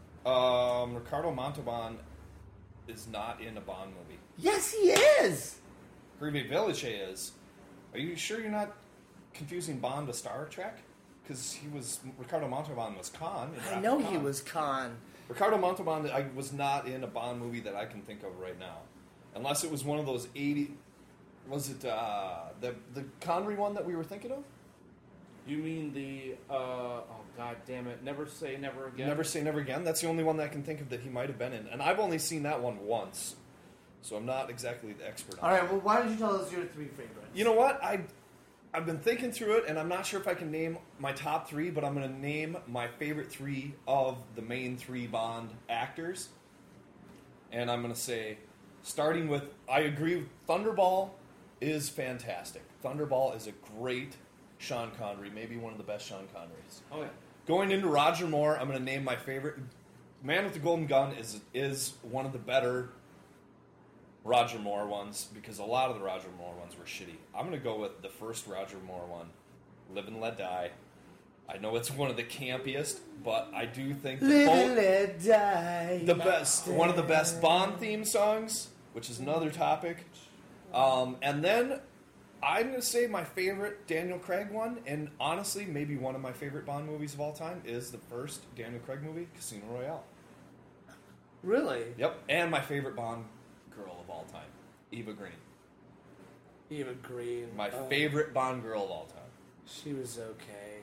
Um, Ricardo Montalban is not in a Bond movie.
Yes, he is.
Hervé Villechaize is. Are you sure you're not confusing Bond with Star Trek? Because he was Ricardo Montalban was Khan. in
I
Wrath
know
of
he
Khan.
was Khan.
Ricardo Montalban I was not in a Bond movie that I can think of right now. Unless it was one of those eighty... Was it uh, the the Connery one that we were thinking of?
You mean the uh oh god damn it. Never Say Never Again.
Never Say Never Again? That's the only one that I can think of that he might have been in. And I've only seen that one once. So I'm not exactly the expert on
All
it.
right, well, why don't you tell us your three favorites?
You know what? I, I've been thinking through it, and I'm not sure if I can name my top three, but I'm going to name my favorite three of the main three Bond actors. And I'm going to say, starting with, I agree with Thunderball is fantastic. Thunderball is a great Sean Connery, maybe one of the best Sean Connerys.
Oh yeah.
Going into Roger Moore, I'm going to name my favorite. Man with the Golden Gun is is one of the better Roger Moore ones because a lot of the Roger Moore ones were shitty. I'm going to go with the first Roger Moore one, Live and Let Die. I know it's one of the campiest, but I do think that
Live and
both
let die.
the best, one of the best Bond theme songs, which is another topic. Um, and then I'm going to say my favorite Daniel Craig one, and honestly, maybe one of my favorite Bond movies of all time is the first Daniel Craig movie, Casino Royale.
Really?
Yep, and my favorite Bond girl of all time, Eva Green.
Eva Green.
My
Oh,
favorite Bond girl of all time.
She was okay.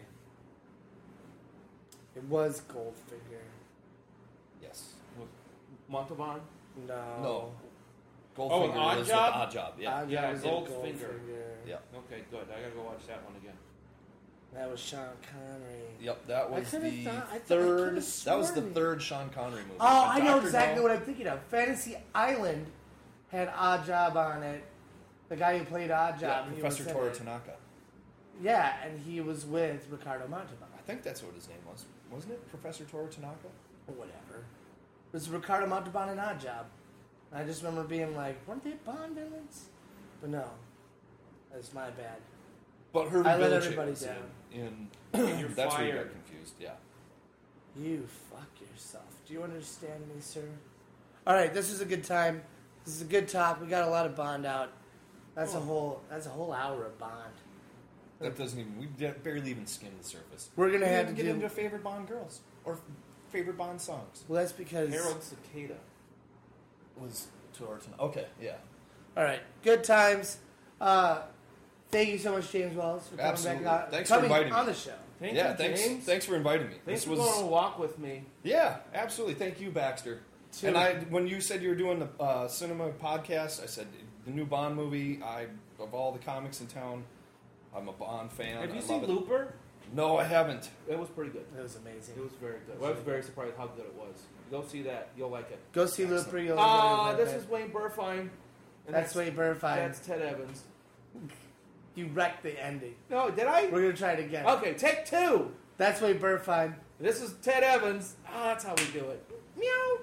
It was Goldfinger.
Yes.
Was Montalban?
No.
No.
Oh,
Goldfinger
Odd
is
Job?
with Odd Job. Yeah.
Odd
Yeah,
Job was in
Goldfinger.
Goldfinger.
Yeah.
Okay, good. I gotta go watch that one again.
That was Sean Connery.
Yep. That was
could've
the
thought- I thought- I
third.
could've
That was the
sworn-
third Sean Connery movie.
Oh, I know
Doctor
exactly
No-
what I'm thinking of. Fantasy Island had Odd Job on it. The guy who played Odd
Yeah,
Job. he
Professor
was in
Toru
it.
Tanaka.
Yeah, and he was with Ricardo Montalban.
I think that's what his name was. Wasn't it Professor Toru Tanaka?
Or whatever. It was Ricardo Montalban and Odd Job. And I just remember being like, weren't they Bond villains? But no. That's my bad.
But Herbie
I let
Villechaize
everybody
was
down.
In, in
You're
that's where you got
fired.
confused. Yeah.
You fuck yourself. Do you understand me, sir? Alright, this is a good time. This is a good talk. We got a lot of Bond out. That's a whole that's a whole hour of Bond.
That doesn't even. We de- barely even skimmed the surface.
We're gonna
we
have
didn't
to
get
do-
into favorite Bond girls or favorite Bond songs.
Well, that's because
Harold Cicada.
Was Toru Tanaka? Okay. Yeah.
Alright, good times. Uh, thank you so much, James Wells, for coming
Absolutely.
back on,
Thanks for
coming
inviting
on
me.
the show.
Thank
yeah.
you,
Thanks.
James.
Thanks for inviting me.
Thanks
this
for
was.
going on a walk with me.
Yeah. Absolutely. Thank you, Baxter.
Too.
And I, when you said you were doing the uh, cinema podcast, I said the new Bond movie. I of all the comics in town, I'm a Bond fan.
Have you
I
seen
love it.
Looper?
No, I haven't.
It was pretty good.
It was amazing.
It was very good. I was very surprised how good it was. Go see that. You'll like it.
Go see Looper. You'll
Uh,
enjoy it.
this is Wayne Burfine. And
That's Wayne Burfine.
That's Ted Evans.
You wrecked the ending.
No, did I?
We're gonna try it again.
Okay, take two.
That's Wayne Burfine.
This is Ted Evans. Ah, that's how we do it. Meow.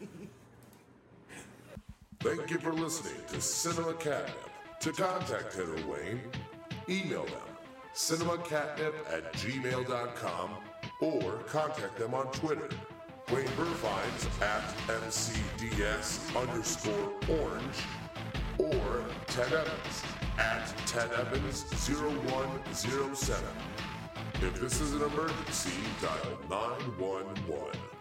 Thank you for listening to Cinema Catnip. To contact Ted or Wayne, email them cinemacatnip at gmail dot com or contact them on Twitter. Wayne Burfine's at M C D S underscore orange or Ted Evans at Ted Evans zero one zero seven. If this is an emergency, dial nine one one.